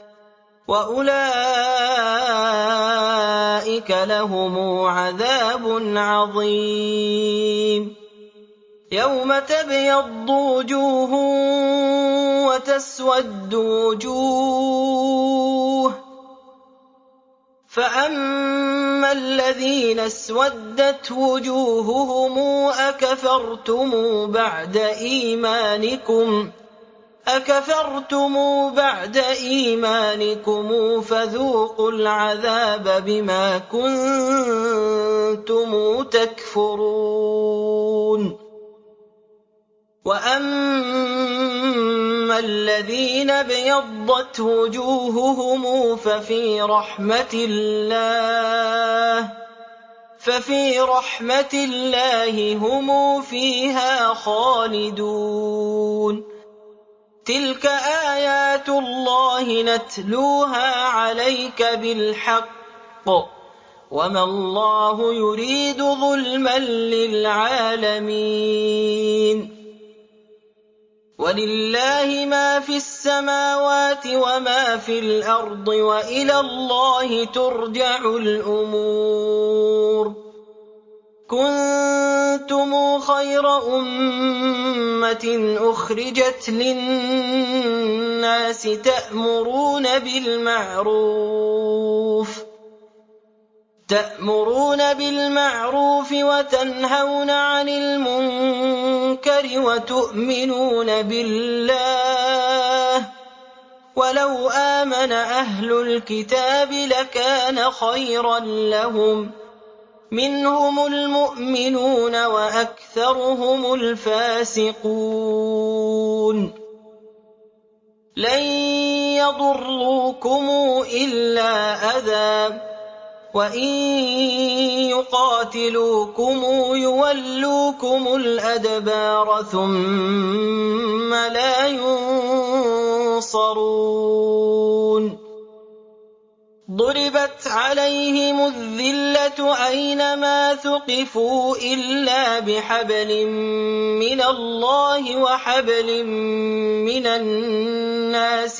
وَأُولَٰئِكَ لَهُمْ عَذَابٌ عَظِيمٌ يَوْمَ تَبْيَضُّ وُجُوهٌ وَتَسْوَدُّ وُجُوهٌ ۚ فَأَمَّا الَّذِينَ اسْوَدَّتْ وُجُوهُهُمْ أَكَفَرْتُمْ بَعْدَ إِيمَانِكُمْ فَذُوقُوا الْعَذَابَ بِمَا كُنتُمْ تَكْفُرُونَ وَأَمَّا الَّذِينَ ابْيَضَّتْ وُجُوهُهُمْ فَفِي رَحْمَةِ اللَّهِ هُمْ فِيهَا خَالِدُونَ تِلْكَ آيَاتُ اللَّهِ نَتْلُوهَا عَلَيْكَ بِالْحَقِّ ۗ وَمَا اللَّهُ يُرِيدُ ظُلْمًا لِّلْعَالَمِينَ وَلِلَّهِ مَا فِي السَّمَاوَاتِ وَمَا فِي الْأَرْضِ ۚ وَإِلَى اللَّهِ تُرْجَعُ الْأُمُورُ كُنتُمْ خَيْرَ أُمَّةٍ أُخْرِجَتْ لِلنَّاسِ تَأْمُرُونَ بِالْمَعْرُوفِ وَتَنْهَوْنَ عَنِ الْمُنكَرِ وَتُؤْمِنُونَ بِاللَّهِ ۗ وَلَوْ آمَنَ أَهْلُ الْكِتَابِ لَكَانَ خَيْرًا لَّهُم ۚ مِّنْهُمُ الْمُؤْمِنُونَ وَأَكْثَرُهُمُ الْفَاسِقُونَ لَن يَضُرُّوكُمْ إِلَّا أَذًى ۖ وَإِن يُقَاتِلُوكُمْ يُوَلُّوكُمُ الْأَدْبَارَ ثُمَّ لَا يُنصَرُونَ ضُرِبَتْ عَلَيْهِمُ الذِّلَّةُ أَيْنَمَا ثُقِفُوا إِلَّا بِحَبْلٍ مِّنَ اللَّهِ وَحَبْلٍ مِّنَ النَّاسِ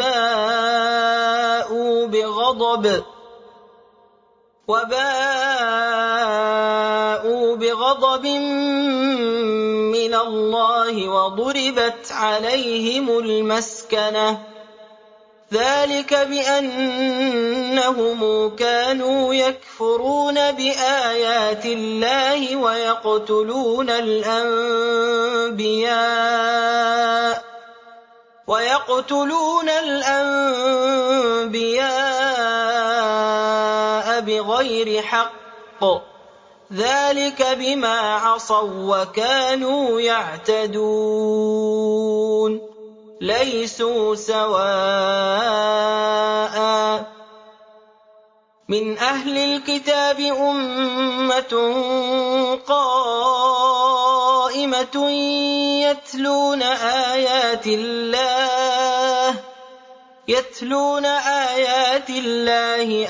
وَبَاءُوا بِغَضَبٍ مِّنَ اللَّهِ وَضُرِبَتْ عَلَيْهِمُ الْمَسْكَنَةُ ۚ ذَٰلِكَ بِأَنَّهُمْ كَانُوا يَكْفُرُونَ بِآيَاتِ اللَّهِ وَيَقْتُلُونَ الْأَنبِيَاءَ بِغَيْرِ حَقٍّ ۚ ذَٰلِكَ بِمَا عَصَوا وَّكَانُوا يَعْتَدُونَ لَيْسُوا سَوَاءً ۗ مِّنْ أَهْلِ الْكِتَابِ أُمَّةٌ قَائِمَةٌ يَتْلُونَ آيَاتِ اللَّهِ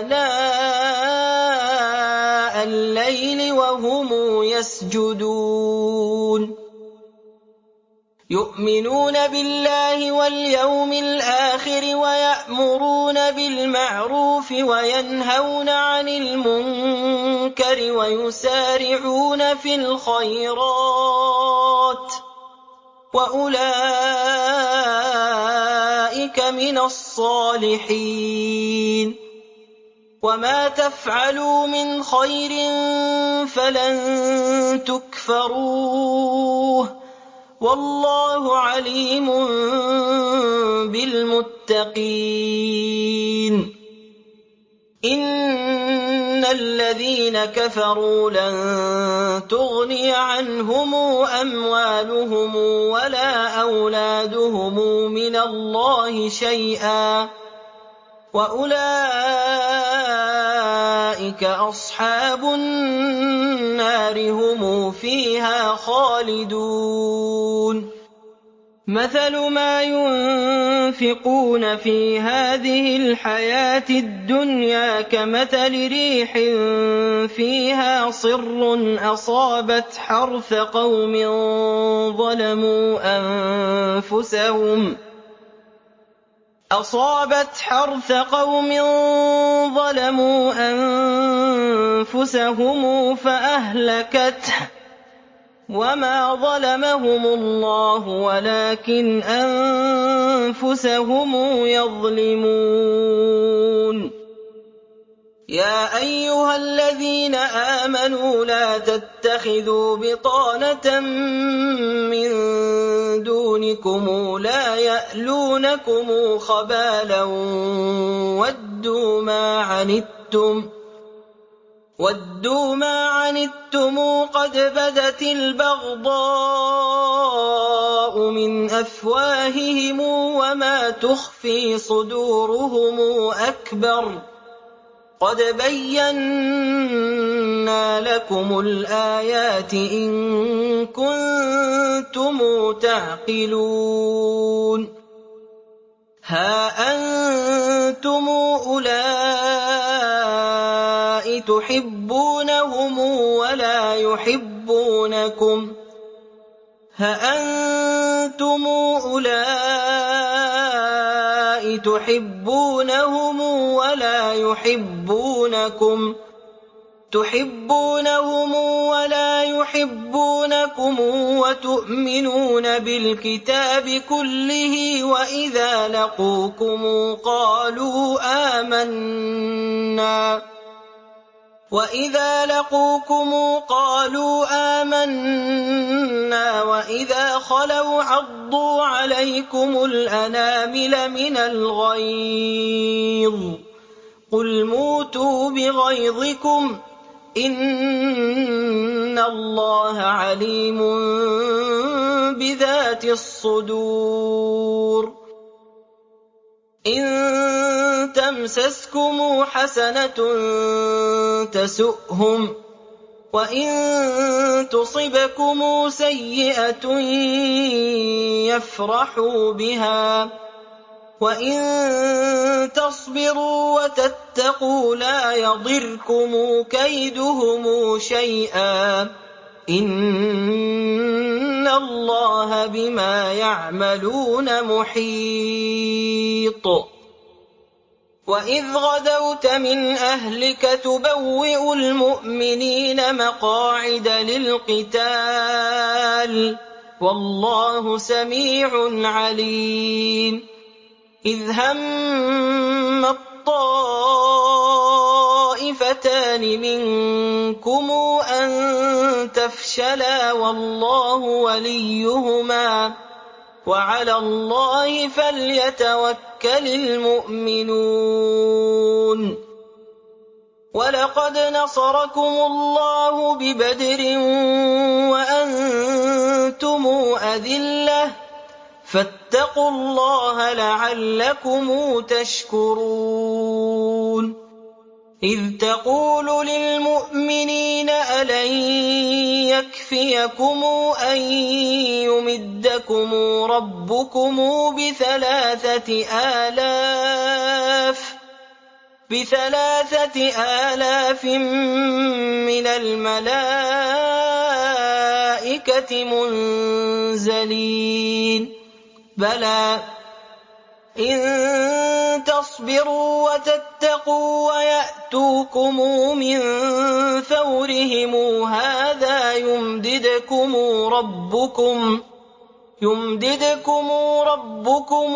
آنَاءَ اللَّيْلِ وَهُمْ يَسْجُدُونَ يُؤْمِنُونَ بِاللَّهِ وَالْيَوْمِ الْآخِرِ وَيَأْمُرُونَ بِالْمَعْرُوفِ وَيَنْهَوْنَ عَنِ الْمُنكَرِ وَيُسَارِعُونَ فِي الْخَيْرَاتِ ۚ وَأُولَٰئِكَ مِنَ الصَّالِحِينَ وَمَا تَفْعَلُوا مِنْ خَيْرٍ فَلَن تُكْفَرُوهُ ۗ وَاللَّهُ عَلِيمٌ بِالْمُتَّقِينَ إِنَّ الَّذِينَ كَفَرُوا لَن تُغْنِيَ عَنْهُمْ أَمْوَالُهُمْ وَلَا أَوْلَادُهُمْ مِنَ اللَّهِ شَيْئًا وَأُولَٰئِكَ أَصْحَابُ النَّارِ هُمْ فِيهَا خَالِدُونَ مَثَلُ مَا يُنفِقُونَ فِي هَٰذِهِ الْحَيَاةِ الدُّنْيَا كَمَثَلِ رِيحٍ فِيهَا صِرٌّ أَصَابَتْ حَرْثَ قَوْمٍ ظَلَمُوا أَنفُسَهُمْ فَأَهْلَكَتْهُ وَمَا ظَلَمَهُمُ اللَّهُ وَلَٰكِنْ أَنفُسَهُمْ يَظْلِمُونَ يَا أَيُّهَا الَّذِينَ آمَنُوا لَا تَتَّخِذُوا بِطَانَةً مِّن دُونِكُمْ لَا يَأْلُونَكُمْ خَبَالًا وَدُّوا مَا عَنِتُّمْ قَدْ بَدَتِ الْبَغْضَاءُ مِنْ أَفْوَاهِهِمْ وَمَا تُخْفِي صُدُورُهُمْ أَكْبَرُ قَدْ بَيَّنَّا لَكُمُ الْآيَاتِ إِن كُنتُمْ تَعْقِلُونَ هَا أَنتُمْ أُولَاءِ تُحِبُّونَهُمْ وَلَا يُحِبُّونَكُمْ وَتُؤْمِنُونَ بِالْكِتَابِ كُلِّهِ وَإِذَا لَقُوكُمْ قَالُوا آمَنَّا وَإِذَا خَلَوْا عَضُّوا عَلَيْكُمُ الْأَنَامِلَ مِنَ الْغَيْظِ قُلْ مُوتُوا بِغَيْظِكُمْ إِنَّ اللَّهَ عَلِيمٌ بِذَاتِ الصُّدُورِ إِن تَمْسَسْكُمْ حَسَنَةٌ تَسُؤْهُمْ وَإِن تُصِبْكُمْ سَيِّئَةٌ يَفْرَحُوا بِهَا وَإِن تَصْبِرُوا وَتَتَّقُوا لَا يَضِرْكُمْ كَيْدُهُمْ شَيْئًا إِنَّ اللَّهَ بِمَا يَعْمَلُونَ مُحِيطٌ وَإِذْ غَدَوْتَ مِنْ أَهْلِكَ تُبَوِّئُ الْمُؤْمِنِينَ مَقَاعِدَ لِلْقِتَالِ وَاللَّهُ سَمِيعٌ عَلِيمٌ إِذْ هَمَّ الطَّائِفَتَانِ مِنكُمْ أَن تَفْشَلَا وَاللَّهُ وَلِيُّهُمَا وَعَلَى اللَّهِ فَلْيَتَوَكَّلِ الْمُؤْمِنُونَ وَلَقَدْ نَصَرَكُمُ اللَّهُ بِبَدْرٍ وَأَنتُمْ أَذِلَّةٌ فَاتَّقُوا اللَّهَ لَعَلَّكُمْ تَشْكُرُونَ إِذْ تَقُولُ لِلْمُؤْمِنِينَ أَلَن يَكْفِيَكُمْ أَن يُمِدَّكُمْ رَبُّكُمْ ب3,000 مِّنَ الْمَلَائِكَةِ مُنزَلِينَ بَلَىٰ إِن تَصْبِرُوا وَتَتَّقُوا وَيَأْتُوكُم مِّن فَوْرِهِمْ هَٰذَا يُمْدِدْكُمْ رَبُّكُمْ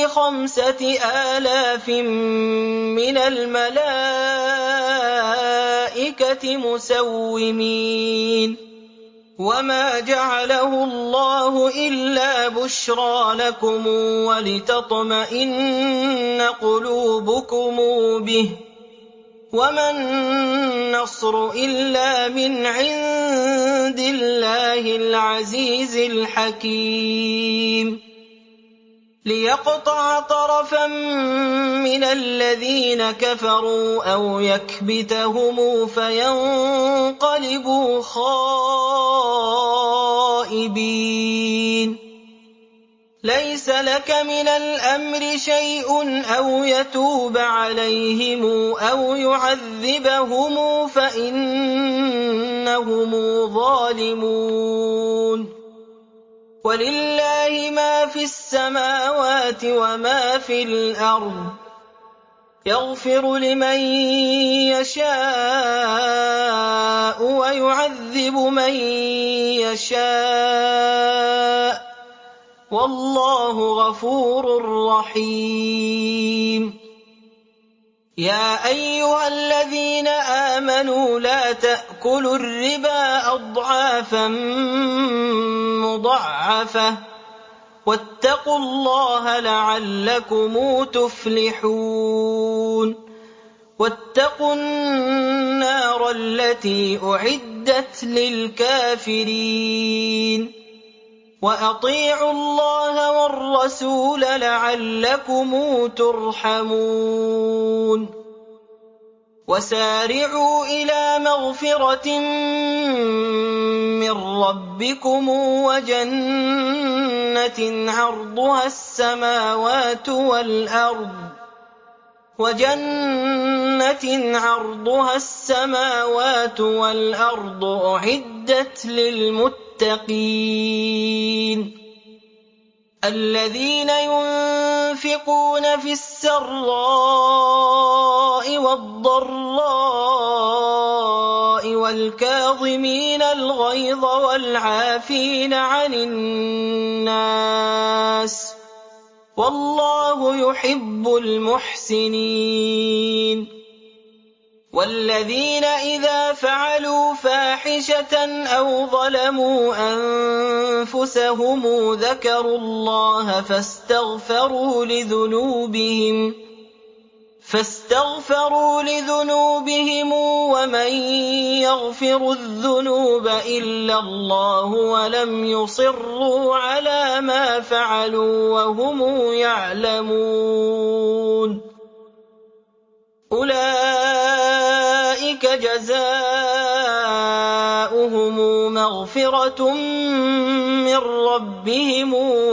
ب5,000 مِّنَ الْمَلَائِكَةِ مُسَوِّمِينَ وَمَا جَعَلَهُ اللَّهُ إِلَّا بُشْرَىٰ لَكُمْ وَلِتَطْمَئِنَّ قُلُوبُكُمْ بِهِ ۗ وَمَا النَّصْرُ إِلَّا مِنْ عِندِ اللَّهِ الْعَزِيزِ الْحَكِيمِ لِيَقْطَعَ طَرَفًا مِّنَ الَّذِينَ كَفَرُوا أَوْ يَكْبِتَهُمْ فَيَنقَلِبُوا خَائِبِينَ لَيْسَ لَكَ مِنَ الْأَمْرِ شَيْءٌ أَوْ يَتُوبَ عَلَيْهِمْ أَوْ يُعَذِّبَهُمْ فَإِنَّهُمْ ظَالِمُونَ وَلِلَّهِ مَا فِي السَّمَاوَاتِ وَمَا فِي الْأَرْضِ ۚ يَغْفِرُ لِمَن يَشَاءُ وَيُعَذِّبُ مَن يَشَاءُ ۚ وَاللَّهُ غَفُورٌ رَّحِيمٌ يَا أَيُّهَا الَّذِينَ آمَنُوا لَا تَأْكُلُوا الرِّبَا أَضْعَافًا مُّضَاعَفَةً ۖ وَاتَّقُوا اللَّهَ لَعَلَّكُمْ تُفْلِحُونَ وَاتَّقُوا النَّارَ الَّتِي أُعِدَّتْ لِلْكَافِرِينَ وَأَطِيعُوا اللَّهَ وَالرَّسُولَ لَعَلَّكُمْ تُرْحَمُونَ وَسَارِعُوا إِلَىٰ مَغْفِرَةٍ مِّن رَّبِّكُمْ وَجَنَّةٍ عَرْضُهَا السَّمَاوَاتُ وَالْأَرْضُ أُعِدَّتْ لِلْمُتَّقِينَ الَّذِينَ يُنفِقُونَ فِي السَّرَّاءِ وَالضَّرَّاءِ وَالْكَاظِمِينَ الْغَيْظَ وَالْعَافِينَ عَنِ النَّاسِ ۗ وَاللَّهُ يُحِبُّ الْمُحْسِنِينَ وَالَّذِينَ إِذَا فَعَلُوا فَاحِشَةً أَوْ ظَلَمُوا أَنفُسَهُمْ ذَكَرُوا اللَّهَ فَاسْتَغْفَرُوا لِذُنُوبِهِمْ وَمَن يَغْفِرُ الذُّنُوبَ إِلَّا اللَّهُ وَلَمْ يُصِرُّوا عَلَىٰ مَا فَعَلُوا وَهُمْ يَعْلَمُونَ أُولَٰئِكَ جَزَاؤُهُم مَّغْفِرَةٌ مِّن رَّبِّهِمْ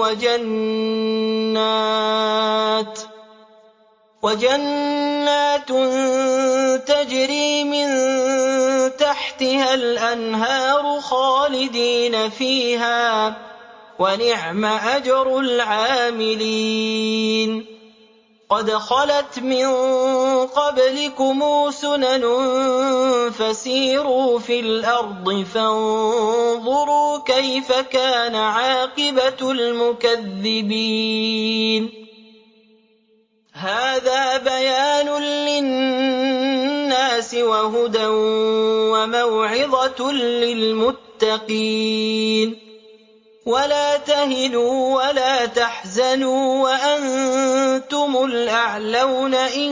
وَجَنَّاتٌ تَجْرِي مِن تَحْتِهَا الْأَنْهَارُ خَالِدِينَ فِيهَا ۚ وَنِعْمَ أَجْرُ الْعَامِلِينَ قَدْ خَلَتْ مِن قَبْلِكُمْ سُنَنٌ فَسِيرُوا فِي الْأَرْضِ فَانظُرُوا كَيْفَ كَانَ عَاقِبَةُ الْمُكَذِّبِينَ هَٰذَا بَيَانٌ لِّلنَّاسِ وَهُدًى وَمَوْعِظَةٌ لِّلْمُتَّقِينَ وَلَا تَهِنُوا وَلَا تَحْزَنُوا وَأَنتُمُ الْأَعْلَوْنَ إِن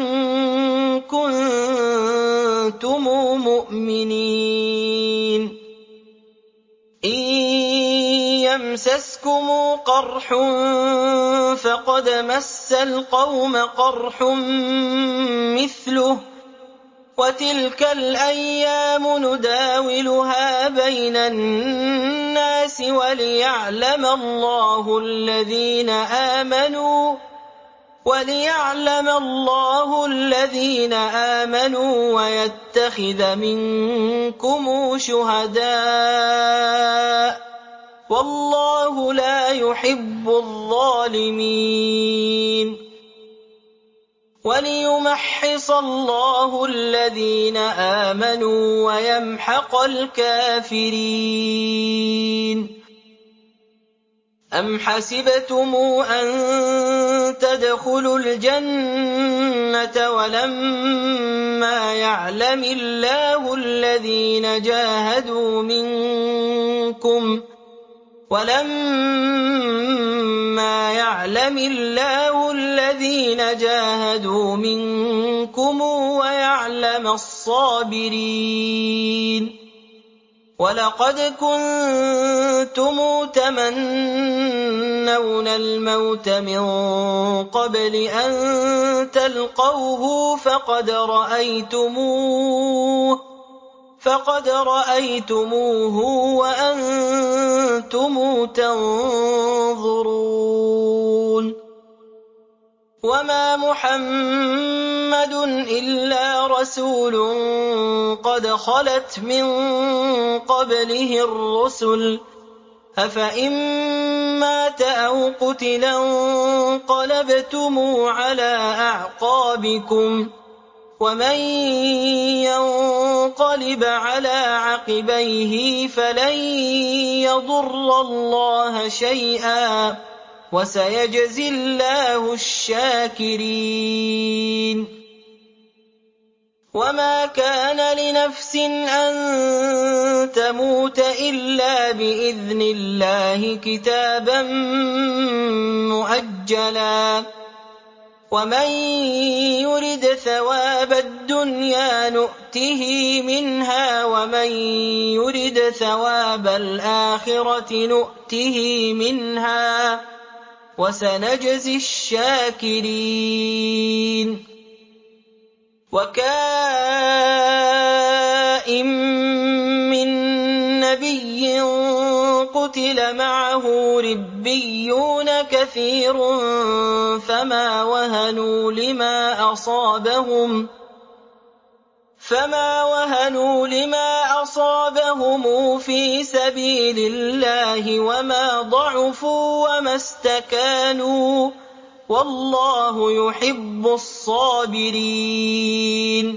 كُنتُم مُّؤْمِنِينَ إِن يَمْسَسْكُمْ قَرْحٌ فَقَدْ مَسَّ الْقَوْمَ قَرْحٌ مِّثْلُهُ ۚ وَتِلْكَ الْأَيَّامُ نُدَاوِلُهَا بَيْنَ النَّاسِ وَلِيَعْلَمَ اللَّهُ الَّذِينَ آمَنُوا وَيَتَّخِذَ مِنكُمْ شُهَدَاءَ ۗ وَاللَّهُ لَا يُحِبُّ الظَّالِمِينَ وَلِيُمَحِّصَ اللَّهُ الَّذِينَ آمَنُوا وَيَمْحَقَ الْكَافِرِينَ أَمْ حَسِبْتُمْ أَن تَدْخُلُوا الْجَنَّةَ وَلَمَّا يَعْلَمِ اللَّهُ الَّذِينَ جَاهَدُوا مِنكُمْ مِنكُمْ وَلَمَّا يَعْلَمِ اللَّهُ الَّذِينَ جَاهَدُوا مِنكُمْ وَيَعْلَمَ الصَّابِرِينَ وَلَقَدْ كُنتُمْ تَمَنَّوْنَ الْمَوْتَ مِن قَبْلِ أَن تَلْقَوْهُ فَقَدْ رَأَيْتُمُوهُ وَأَنتُمْ تَنظُرُونَ وَمَا مُحَمَّدٌ إِلَّا رَسُولٌ قَدْ خَلَتْ مِن قَبْلِهِ الرُّسُلُ أَفَإِن مَّاتَ أَوْ قُتِلَ انقَلَبْتُمْ عَلَىٰ أَعْقَابِكُمْ ۚ وَمَن يَنقَلِبْ عَلَىٰ عَقِبَيْهِ فَلَن يَضُرَّ اللَّهَ شَيْئًا ۗ وَسَيَجْزِي اللَّهُ الشَّاكِرِينَ وَمَا كَانَ لِنَفْسٍ أَن تَمُوتَ إِلَّا بِإِذْنِ اللَّهِ كِتَابًا مُّؤَجَّلًا ۗ وَمَن يُرِدْ ثَوَابَ الدُّنْيَا نُؤْتِهِ مِنْهَا وَمَن يُرِدْ ثَوَابَ الْآخِرَةِ نُؤْتِهِ مِنْهَا ۚ وَسَنَجْزِي الشَّاكِرِينَ وَكَأَيِّن مِّن نَّبِيٍّ قُتِلَ مَعَهُ رِبِّيُّونَ كَثِيرٌ فَمَا وَهَنُوا لِمَا أَصَابَهُمْ فِي سَبِيلِ اللَّهِ وَمَا ضَعُفُوا وَمَا اسْتَكَانُوا ۗ وَاللَّهُ يُحِبُّ الصَّابِرِينَ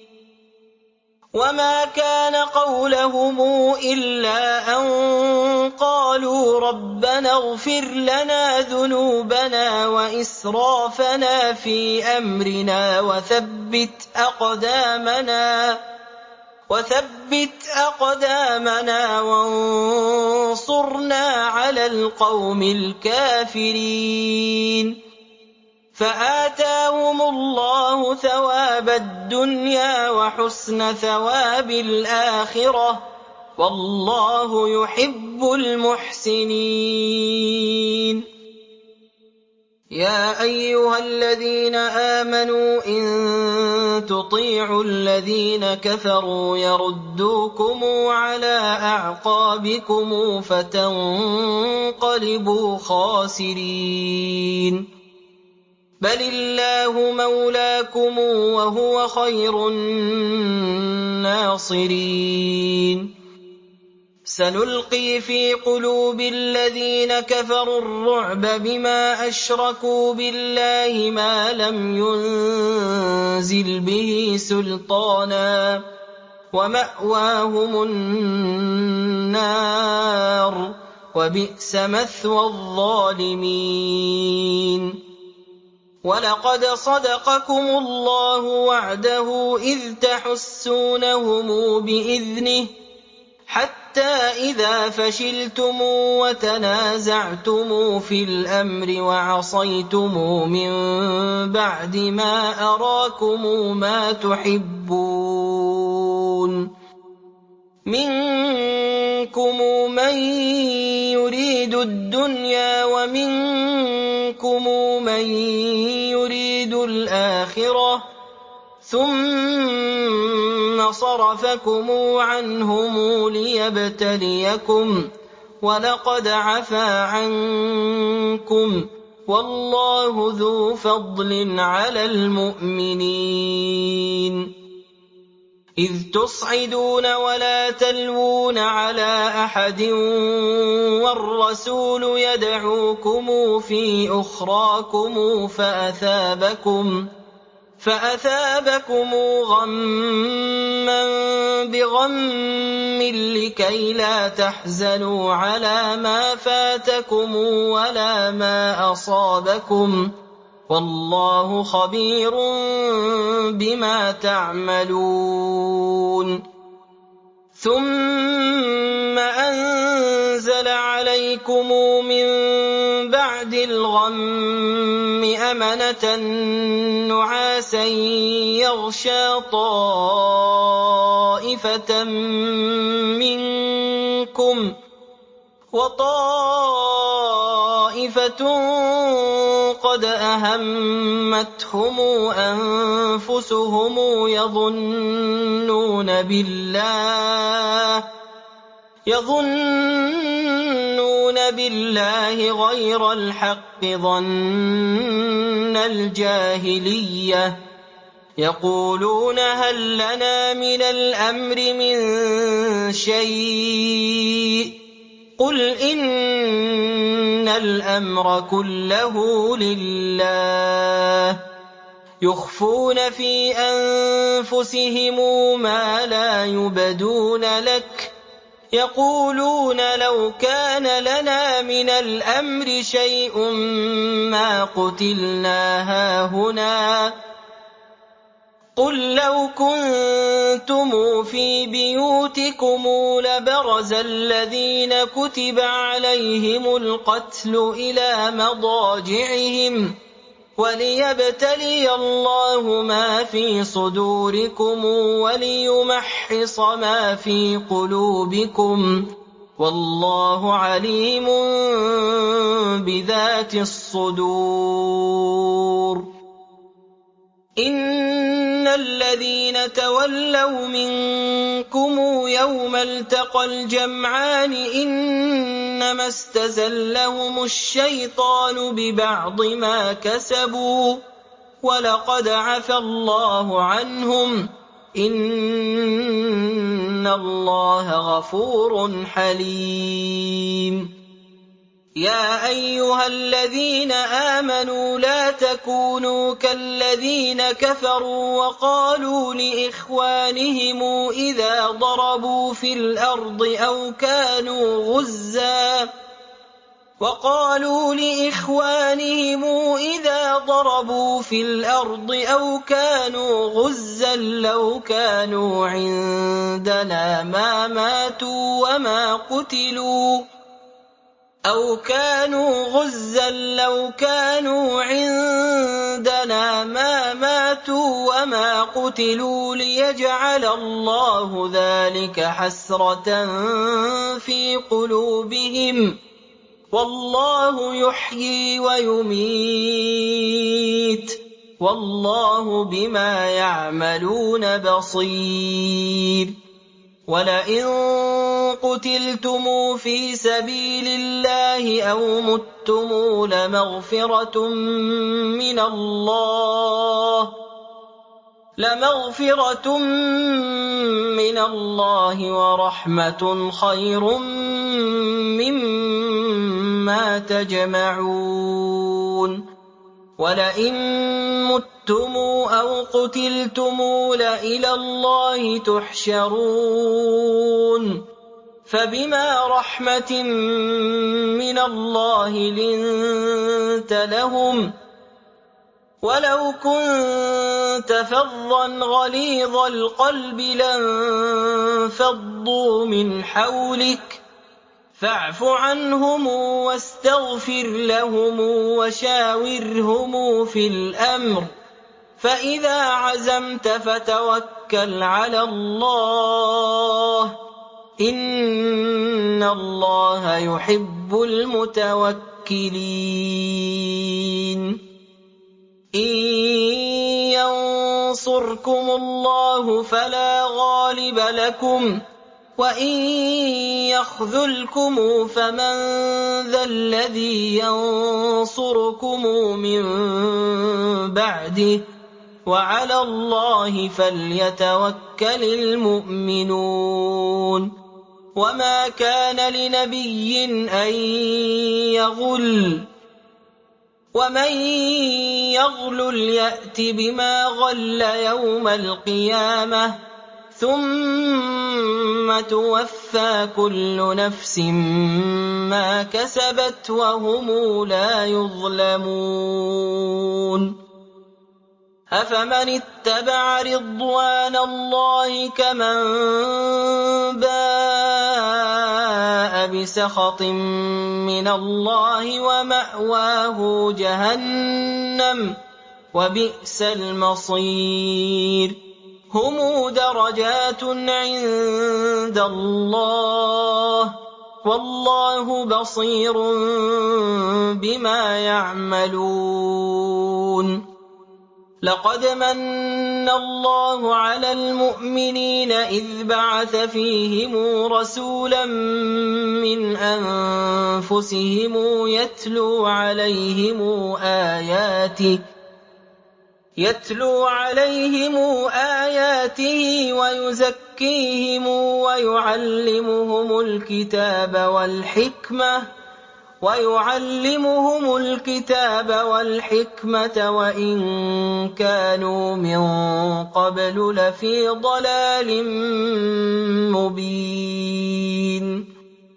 وَمَا كَانَ قَوْلَهُمْ إِلَّا أَن قَالُوا رَبَّنَا اغْفِرْ لَنَا ذُنُوبَنَا وَإِسْرَافَنَا فِي أَمْرِنَا وَثَبِّتْ أَقْدَامَنَا وَانصُرْنَا عَلَى الْقَوْمِ الْكَافِرِينَ فَآتَاهُمُ اللَّهُ ثَوَابَ الدُّنْيَا وَحُسْنَ ثَوَابِ الْآخِرَةِ ۗ وَاللَّهُ يُحِبُّ الْمُحْسِنِينَ يَا أَيُّهَا الَّذِينَ آمَنُوا إِن تُطِيعُوا الَّذِينَ كَفَرُوا يَرُدُّوكُمْ عَلَىٰ أَعْقَابِكُمْ فَتَنقَلِبُوا خَاسِرِينَ بَلِ اللَّهُ مَوْلَاكُمْ وَهُوَ خَيْرُ النَّاصِرِينَ سَنُلْقِي فِي قُلُوبِ الَّذِينَ كَفَرُوا الرُّعْبَ بِمَا أَشْرَكُوا بِاللَّهِ مَا لَمْ يُنزِلْ بِهِ سُلْطَانًا ۖ وَمَأْوَاهُمُ النَّارُ ۖ وَبِئْسَ مَثْوَى الظَّالِمِينَ وَلَقَدْ صَدَقَكُمُ اللَّهُ وَعْدَهُ إِذْ تَحُسُّونَهُم بِإِذْنِهِ حَتَّىٰ إِذَا فَشِلْتُمْ وَتَنَازَعْتُمْ فِي الْأَمْرِ وَعَصَيْتُمْ مِن بَعْدِ مَا أَرَاكُم مَّا تُحِبُّونَ مِنكُم مَّن يُرِيدُ الدُّنْيَا وَمِنكُم مَّن يُرِيدُ الْآخِرَةَ ۚ ثُمَّ صَرَفَكُمْ عَنْهُمْ لِيَبْتَلِيَكُمْ ۖ وَلَقَدْ عَفَا عَنكُمْ ۗ وَاللَّهُ ذُو فَضْلٍ عَلَى الْمُؤْمِنِينَ إِذْ تُصْعِدُونَ وَلَا تَلْوُونَ عَلَىٰ أَحَدٍ وَالرَّسُولُ يَدْعُوكُمْ فِي أُخْرَاكُمْ فَأَثَابَكُمْ غَمًّا بِغَمٍّ لِّكَيْ لَا تَحْزَنُوا عَلَىٰ مَا فَاتَكُمْ وَلَا مَا أَصَابَكُمْ ۗ وَاللَّهُ خَبِيرٌ بِمَا تَعْمَلُونَ ثُمَّ عليكم من بعد الغم أمنة نعاسا يغشى طائفة منكم وطائفة قد أهمتهم أنفسهم يظنون بالله غير الحق ظن الجاهلية يقولون هل لنا من الأمر من شيء قل إن الأمر كله لله يخفون في أنفسهم ما لا يبدون لك يقولون لو كان لنا من الأمر شيء ما قتلنا هاهنا قل لو كنتم في بيوتكم لبرز الذين كتب عليهم القتل إلى مضاجعهم وليبتلي الله ما في صدوركم وليمحص ما في قلوبكم والله عليم بذات الصدور إن الذين تولوا منكم يوم التقى الجمعان إنما استزلهم الشيطان ببعض ما كسبوا ولقد عفى الله عنهم إن الله غفور حليم يا أيها الذين آمنوا لا تكونوا كالذين كفروا وقالوا لإخوانهم إذا ضربوا في الأرض أو كانوا غزا لو كانوا عندنا ما ماتوا وما قتلوا ليجعل الله ذلك حسرة في قلوبهم والله يحيي ويميت والله بما يعملون بصير ولئن قتلتم في سبيل الله أو متم لمغفرة من الله ورحمة خير مما تجمعون ولئن متم أو قتلتم لإلى الله تحشرون فبما رحمة من الله لنت لهم ولو كنت فظا غليظ القلب لانفضوا من حولك فاعف عنهم واستغفر لهم وشاورهم في الأمر فإذا عزمت فتوكل على الله إن الله يحب المتوكلين إن ينصركم الله فلا غالب لكم وإن يخذلكم فمن ذا الذي ينصركم من بعده وعلى الله فليتوكل المؤمنون وما كان لنبي أن يغل ومن يغلل يأت بما غل يوم القيامة ثم توفى كل نفس ما كسبت وهم لا يظلمون أفمن اتبع رضوان الله كمن باء بِسَخَطٍ مِّنَ اللَّهِ وَمَأْوَاهُ جَهَنَّمُ ۖ وَبِئْسَ الْمَصِيرُ هُمْ دَرَجَاتٌ عِندَ اللَّهِ ۗ وَاللَّهُ بَصِيرٌ بِمَا يَعْمَلُونَ لَقَدْ مَنَّ اللَّهُ عَلَى الْمُؤْمِنِينَ إِذْ بَعَثَ فِيهِمْ رَسُولًا مِّنْ أَنفُسِهِمْ يَتْلُو عَلَيْهِمْ آيَاتِهِ وَيُزَكِّيهِمْ وَيُعَلِّمُهُمُ الْكِتَابَ وَالْحِكْمَةَ وَإِن كَانُوا مِن قَبْلُ لَفِي ضَلَالٍ مُّبِينٍ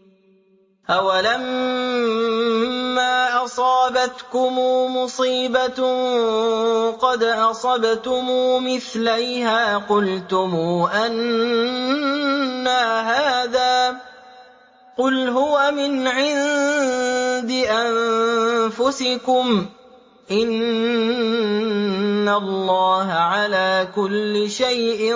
أَوَلَمَّا أَصَابَتْكُم مُّصِيبَةٌ قَدْ أَصَبْتُمْ مِثْلَيْهَا قُلْتُمْ أَنَّىٰ هَٰذَا ۖ قُلْ هُوَ مِنْ عِندِ أَنفُسِكُمْ ۗ إِنَّ اللَّهَ عَلَىٰ كُلِّ شَيْءٍ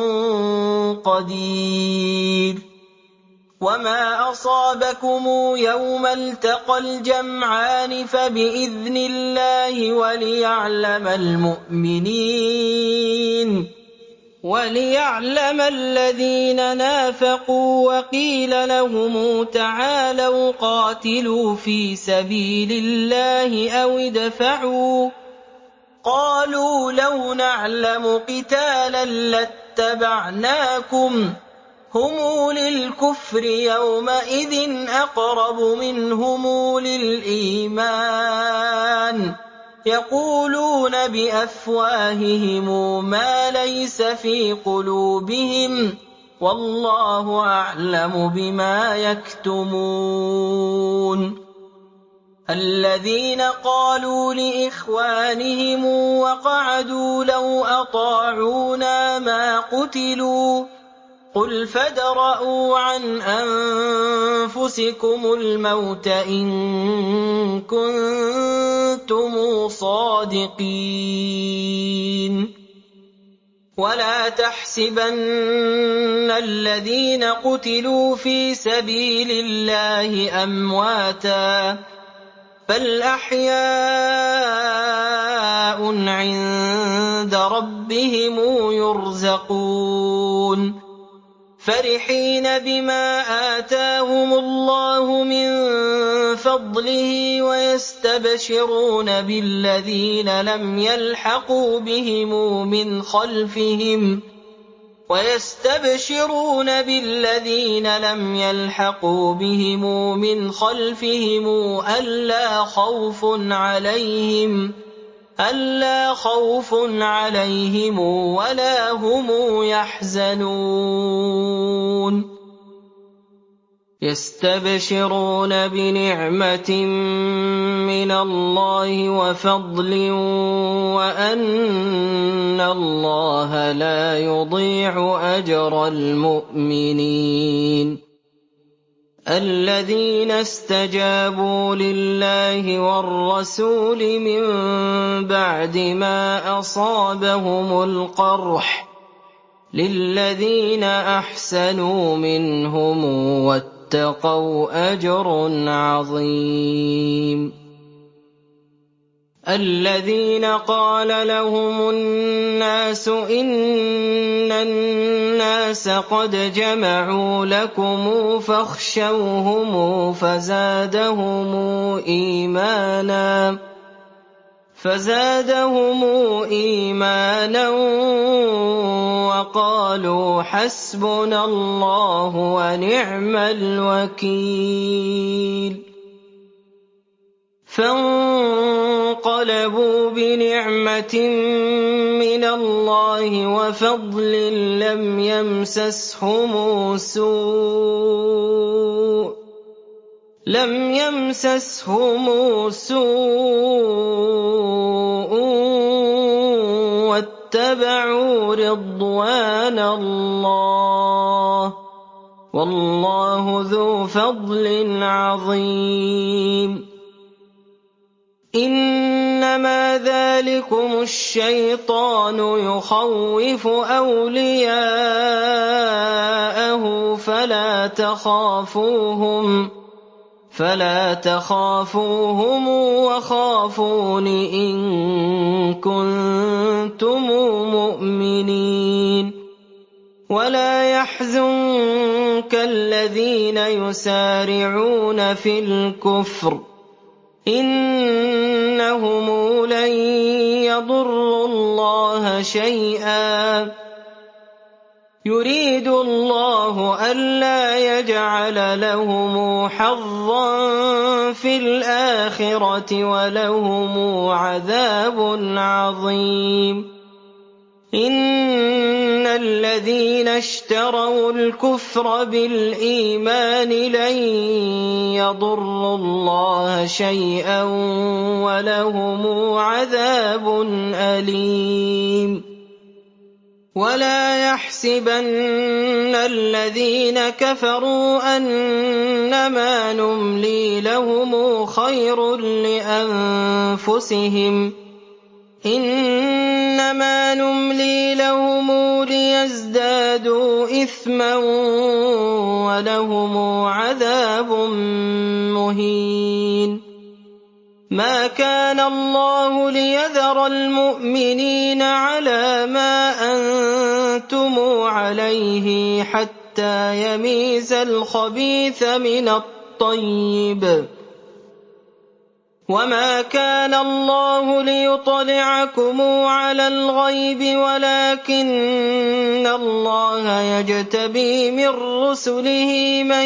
قَدِيرٌ وَمَا أَصَابَكُمْ يَوْمَ الْتَقَى الْجَمْعَانِ فَبِإِذْنِ اللَّهِ وَلِيَعْلَمَ الَّذِينَ نَافَقُوا وَقِيلَ لَهُمْ تَعَالَوْا قَاتِلُوا فِي سَبِيلِ اللَّهِ أَوِ ادْفَعُوا ۖ قَالُوا لَوْ نَعْلَمُ قِتَالًا لَّاتَّبَعْنَاكُمْ ۗ هُمْ لِلْكُفْرِ يَوْمَئِذٍ أَقْرَبُ مِنْهُمْ لِلْإِيمَانِ ۚ يَقُولُونَ بِأَفْوَاهِهِم مَّا لَيْسَ فِي قُلُوبِهِمْ ۗ وَاللَّهُ أَعْلَمُ بِمَا يَكْتُمُونَ الَّذِينَ قَالُوا لِإِخْوَانِهِمْ وَقَعَدُوا لَوْ أَطَاعُونَا مَا قُتِلُوا ۗ قُلْ فَادْرَءُوا عَنْ أَنفُسِكُمُ الْمَوْتَ إِن كُنتُمْ صَادِقِينَ وَلَا تَحْسَبَنَّ الَّذِينَ قُتِلُوا فِي سَبِيلِ اللَّهِ أَمْوَاتًا ۚ بَلْ أَحْيَاءٌ عِندَ رَبِّهِمْ يُرْزَقُونَ فَرِحِينَ بِمَا آتَاهُمُ اللَّهُ مِن فَضْلِهِ وَيَسْتَبْشِرُونَ بِالَّذِينَ لَمْ يَلْحَقُوا بِهِمْ مِنْ خَلْفِهِمْ أَلَّا خَوْفٌ عَلَيْهِمْ وَلَا هُمْ يَحْزَنُونَ يَسْتَبْشِرُونَ بِنِعْمَةٍ مِّنَ اللَّهِ وَفَضْلٍ وَأَنَّ اللَّهَ لَا يُضِيعُ أَجْرَ الْمُؤْمِنِينَ الَّذِينَ اسْتَجَابُوا لِلَّهِ وَالرَّسُولِ مِن بَعْدِ مَا أَصَابَهُمُ الْقَرْحُ لِلَّذِينَ أَحْسَنُوا مِنْهُمْ وَاتَّقَوْا أَجْرٌ عَظِيمٌ الَّذِينَ قَالَ لَهُمُ النَّاسُ إِنَّ النَّاسَ قَدْ جَمَعُوا لَكُمْ فَاخْشَوْهُمْ فَزَادَهُمْ إِيمَانًا وَقَالُوا حَسْبُنَا اللَّهُ وَنِعْمَ الْوَكِيلُ فَانقَلَبُوا بِنِعْمَةٍ مِّنَ اللَّهِ وَفَضْلٍ لَّمْ يَمْسَسْهُمْ سُوءٌ وَاتَّبَعُوا رِضْوَانَ اللَّهِ ۗ وَاللَّهُ ذُو فَضْلٍ عَظِيمٍ إِنَّمَا ذَلِكُمُ الشَّيْطَانُ يُخَوِّفُ أَوْلِيَاءَهُ فَلَا تَخَافُوهُمْ وَخَافُونِ إِن كُنتُم مُّؤْمِنِينَ وَلَا يَحْزُنكَ الَّذِينَ يُسَارِعُونَ فِي الْكُفْرِ إِنَّهُمْ لَن يَضُرُّوا اللَّهَ شَيْئًا يُرِيدُ اللَّهُ أَلَّا يَجْعَلَ لَهُمْ حَظًّا فِي الْآخِرَةِ وَلَهُمْ عَذَابٌ عَظِيمٌ إِنَّ الَّذِينَ اشْتَرَوُا الْكُفْرَ بِالْإِيمَانِ لَن يَضُرُّوا اللَّهَ شَيْئًا وَلَهُمْ عَذَابٌ أَلِيمٌ وَلَا يَحْسَبَنَّ الَّذِينَ كَفَرُوا أَنَّمَا نُمْلِي لَهُمْ خَيْرٌ لِّأَنفُسِهِمْ إِنَّمَا نُمْلِي لَهُمْ لِيَزْدَادُوا إِثْمًا وَلَهُمْ عَذَابٌ مُّهِينٌ مَا كَانَ اللَّهُ لِيَذَرَ الْمُؤْمِنِينَ عَلَىٰ مَا أَنتُمْ عَلَيْهِ حَتَّىٰ يَمِيزَ الْخَبِيثَ مِنَ الطَّيِّبِ وَمَا كَانَ اللَّهُ لِيُطْلِعَكُمْ عَلَى الْغَيْبِ وَلَٰكِنَّ اللَّهَ يَجْتَبِي مِن رُّسُلِهِ مَن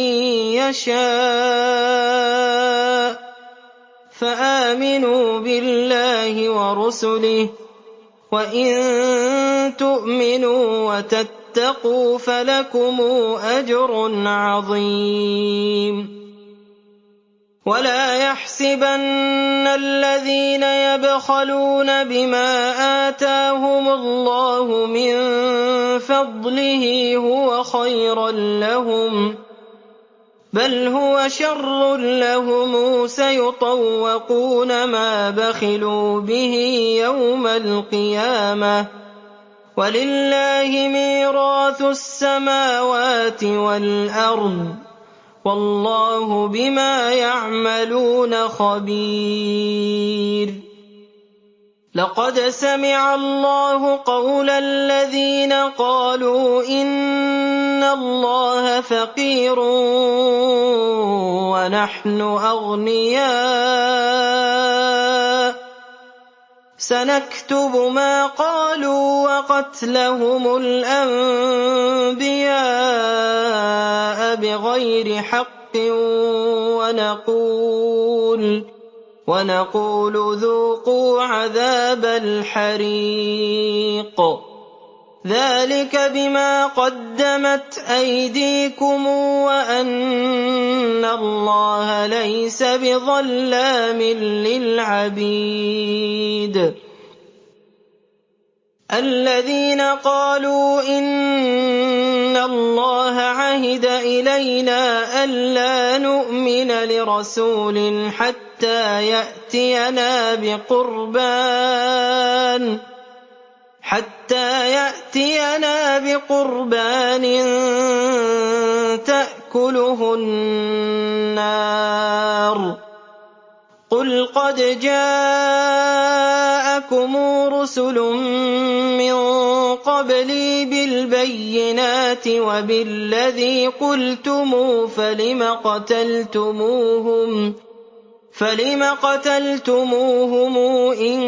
يَشَاءُ فَآمِنُوا بِاللَّهِ وَرُسُلِهِ ۚ وَإِن تُؤْمِنُوا وَتَتَّقُوا فَلَكُمْ أَجْرٌ عَظِيمٌ وَلَا يَحْسَبَنَّ الَّذِينَ يَبْخَلُونَ بِمَا آتَاهُمُ اللَّهُ مِن فَضْلِهِ هُوَ خَيْرًا لَّهُم بَلْ هُوَ شَرٌّ لَّهُمْ سَيُطَوَّقُونَ مَا بَخِلُوا بِهِ يَوْمَ الْقِيَامَةِ ۗ وَلِلَّهِ مِيرَاثُ السَّمَاوَاتِ وَالْأَرْضِ ۗ وَاللَّهُ بِمَا يَعْمَلُونَ خَبِيرٌ لَقَدْ سَمِعَ اللَّهُ قَوْلَ الَّذِينَ قَالُوا إِنَّ اللَّهَ فَقِيرٌ وَنَحْنُ أَغْنِيَاءُ سَنَكْتُبُ مَا قَالُوا وَقَتْلَهُمُ الْأَنبِيَاءَ بِغَيْرِ حَقٍّ وَنَقُولُ ذُوقُوا عَذَابَ الْحَرِيقِ ذَلِكَ بِمَا قَدَّمَتْ أَيْدِيكُمْ وَأَنَّ اللَّهَ لَيْسَ بِظَلَّامٍ لِّلْعَبِيدِ الَّذِينَ قَالُوا إِنَّ اللَّهَ عَهِدَ إِلَيْنَا أَلَّا نُؤْمِنَ لِرَسُولٍ حَتَّىٰ يَأْتِيَنَا بِقُرْبَانٍ تَأْكُلُهُ النَّارُ ۗ قُلْ قَدْ جَاءَكُمْ رُسُلٌ مِّن قَبْلِي بِالْبَيِّنَاتِ وَبِالَّذِي قُلْتُمْ فَلِمَ قَتَلْتُمُوهُمْ إِن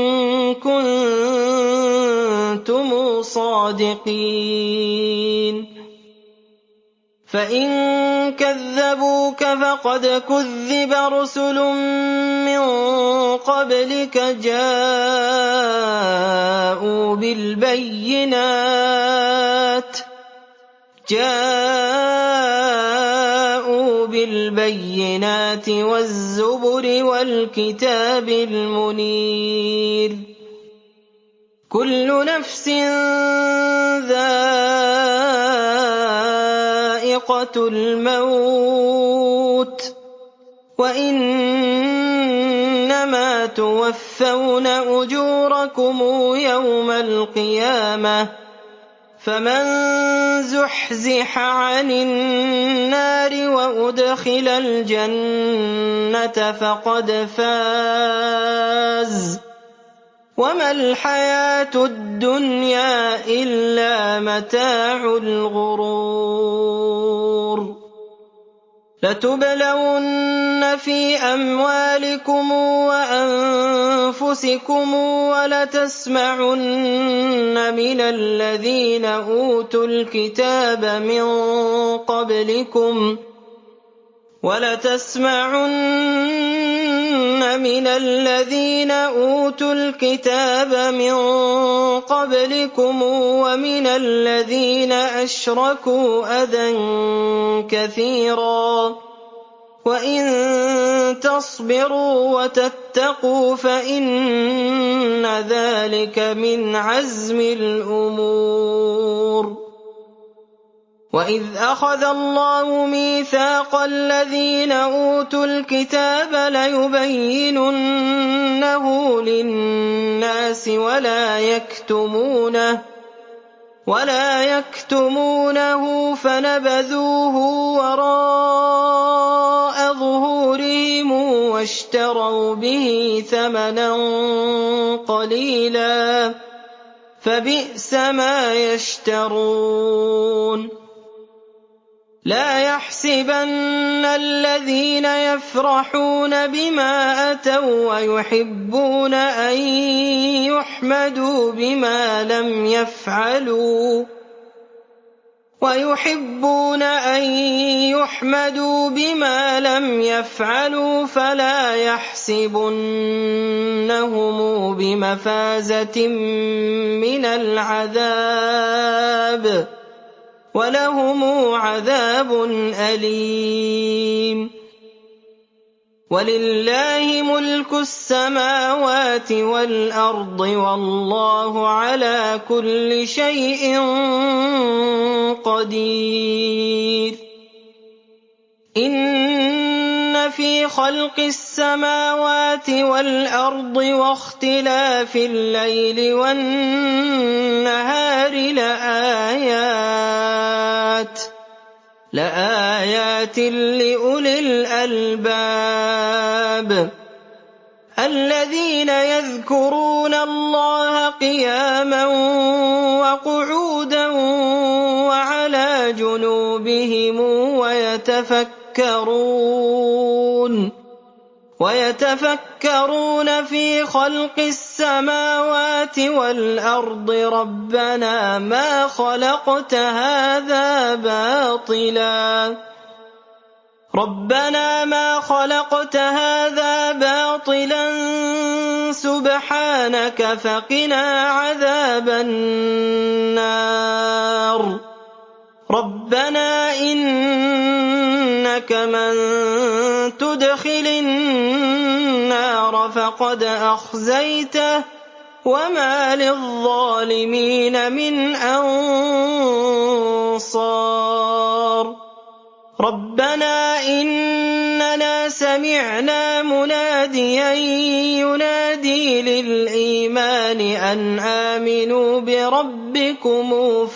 كُنتُمْ صَادِقِينَ فَإِن كَذَّبُوكَ فَقَدْ كُذِّبَ رُسُلٌ مِّن قَبْلِكَ جَاءُوا بِالْبَيِّنَاتِ وَالزُّبُرِ وَالْكِتَابِ الْمُنِيرِ كُلُّ نَفْسٍ ذَائِقَةُ سَائِقَةُ الْمَوْتِ وَإِنَّمَا تُوَفَّوْنَ أُجُورَكُمْ يَوْمَ الْقِيَامَةِ ۖ فَمَن زُحْزِحَ عَنِ النَّارِ وَأُدْخِلَ الْجَنَّةَ فَقَدْ فَازَ ۗ وَمَا الْحَيَاةُ الدُّنْيَا إِلَّا مَتَاعُ الْغُرُورِ لَتُبْلَوُنَّ فِي أَمْوَالِكُمْ وَأَنفُسِكُمْ وَلَتَسْمَعُنَّ مِنَ الَّذِينَ أُوتُوا الْكِتَابَ مِن قَبْلِكُمْ وَمِنَ الَّذِينَ أَشْرَكُوا أَذًى كَثِيرًا ۚ وَإِن تَصْبِرُوا وَتَتَّقُوا فَإِنَّ ذَٰلِكَ مِنْ عَزْمِ الْأُمُورِ وَإِذْ أَخَذَ اللَّهُ مِيثَاقَ الَّذِينَ أُوتُوا الْكِتَابَ لَيُبَيِّنُنَّهُ لِلنَّاسِ وَلَا يَكْتُمُونَهُ فَنَبَذُوهُ وَرَاءَ ظُهُورِهِمْ وَاشْتَرَوْا بِهِ ثَمَنًا قَلِيلًا ۖ فَبِئْسَ مَا يَشْتَرُونَ لَا يَحْسَبَنَّ الَّذِينَ يَفْرَحُونَ بِمَا أَتَوا وَّيُحِبُّونَ أَن يُحْمَدُوا بِمَا لَمْ يَفْعَلُوا فَلَا يَحْسَبُنَّهُمْ بِمَفَازَةٍ مِّنَ الْعَذَابِ ۖ وَلَهُمْ عَذَابٌ أَلِيمٌ وَلِلَّهِ مُلْكُ السَّمَاوَاتِ وَالْأَرْضِ ۗ وَاللَّهُ عَلَىٰ كُلِّ شَيْءٍ قَدِيرٌ إِنَّ فِي خَلْقِ السَّمَاوَاتِ وَالْأَرْضِ وَاخْتِلَافِ اللَّيْلِ وَالنَّهَارِ لَآيَاتٍ لِّأُولِي الْأَلْبَابِ الَّذِينَ يَذْكُرُونَ اللَّهَ قِيَامًا وَقُعُودًا وَعَلَىٰ جُنُوبِهِمْ وَيَتَفَكَّرُونَ فِي خَلْقِ السَّمَاوَاتِ وَالْأَرْضِ رَبَّنَا مَا خَلَقْتَ هَٰذَا بَاطِلًا سُبْحَانَكَ فَقِنَا عَذَابَ النَّارِ رَبَّنَا إِنَّكَ مَن تُدْخِلِ النَّارَ فَقَدْ أَخْزَيْتَهُ ۖ وَمَا لِلظَّالِمِينَ مِنْ أَنصَارٍ رَبَّنَا إِنَّنَا سَمِعْنَا مُنَادِيًا يُنَادِي لِلْإِيمَانِ أَنْ آمِنُوا بِرَبِّكُمْ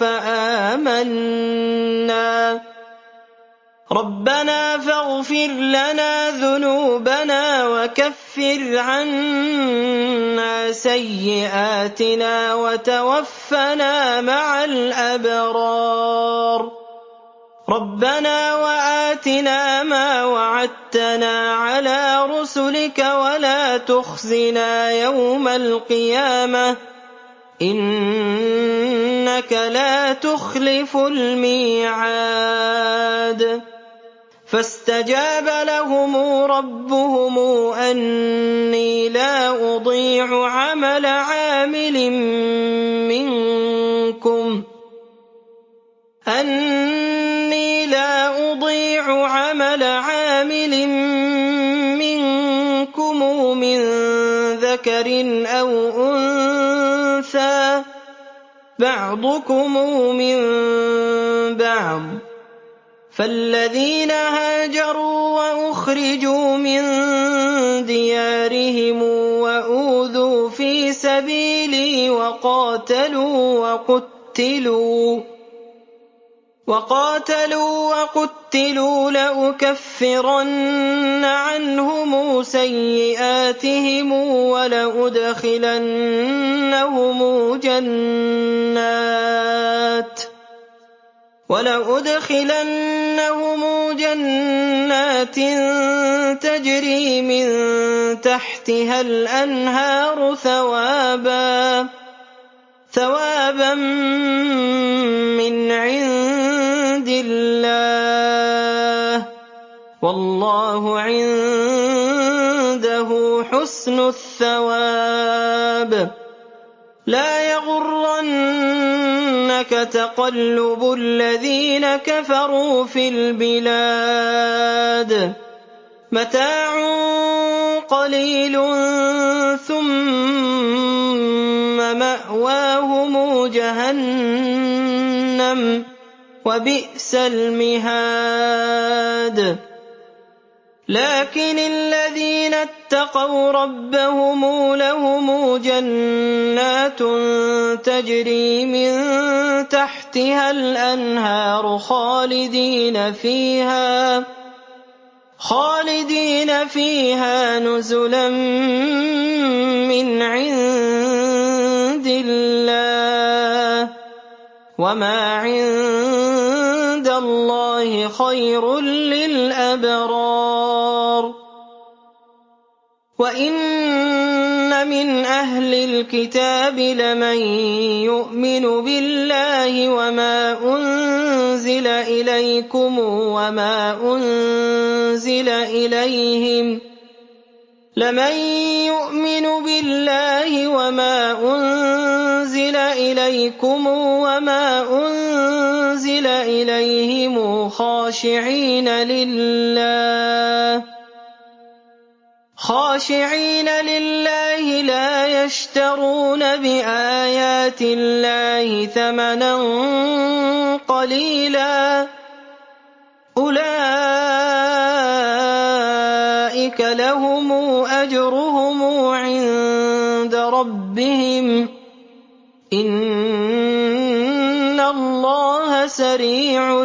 فَآمَنَّا رَبَّنَا فَاغْفِرْ لَنَا ذُنُوبَنَا وَكَفِّرْ عَنَّا سَيِّئَاتِنَا وَتَوَفَّنَا مَعَ الْأَبْرَارِ رَبَّنَا وَآتِنَا مَا وَعَدتَّنَا عَلَىٰ رُسُلِكَ وَلَا تُخْزِنَا يَوْمَ الْقِيَامَةِ ۗ إِنَّكَ لَا تُخْلِفُ الْمِيعَادَ فَاسْتَجَابَ لَهُمْ رَبُّهُمْ أَنِّي لَا أُضِيعُ عَمَلَ عَامِلٍ مِّنكُمْ مِن ذَكَرٍ أَوْ أُنثَىٰ بَعْضُكُم مِّن بَعْضٍ ۖ فالذين هاجروا وأخرجوا من ديارهم وأوذوا في سبيلي وقاتلوا لأكفرن عنهم سيئاتهم ولأدخلنهم جنات تجري من تحتها الأنهار ثوابا من عند الله والله عنده حسن الثواب لا يغرنك تقلب الذين كفروا في البلاد متاع قليل ثم مأواهم جهنم وبئس المهاد لكن الذين اتقوا ربهم لهم جنات تجري من تحتها الأنهار خالدين فيها نزلا من عند الله وما عند الله خير للأبرار وإن من أهل الكتاب لمن يؤمن بالله وما أنزل إليكم وما أنزل إليهم خاشعين لله لا يشترون بآيات الله ثمنا قليلا أولئك لهم أجرهم عند ربهم إن الله سريع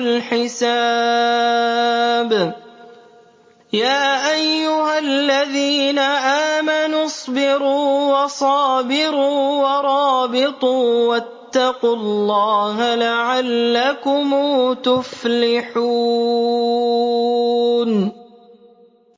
الحساب يا أيها الذين آمنوا اصبروا وصابروا ورابطوا واتقوا الله لعلكم تفلحون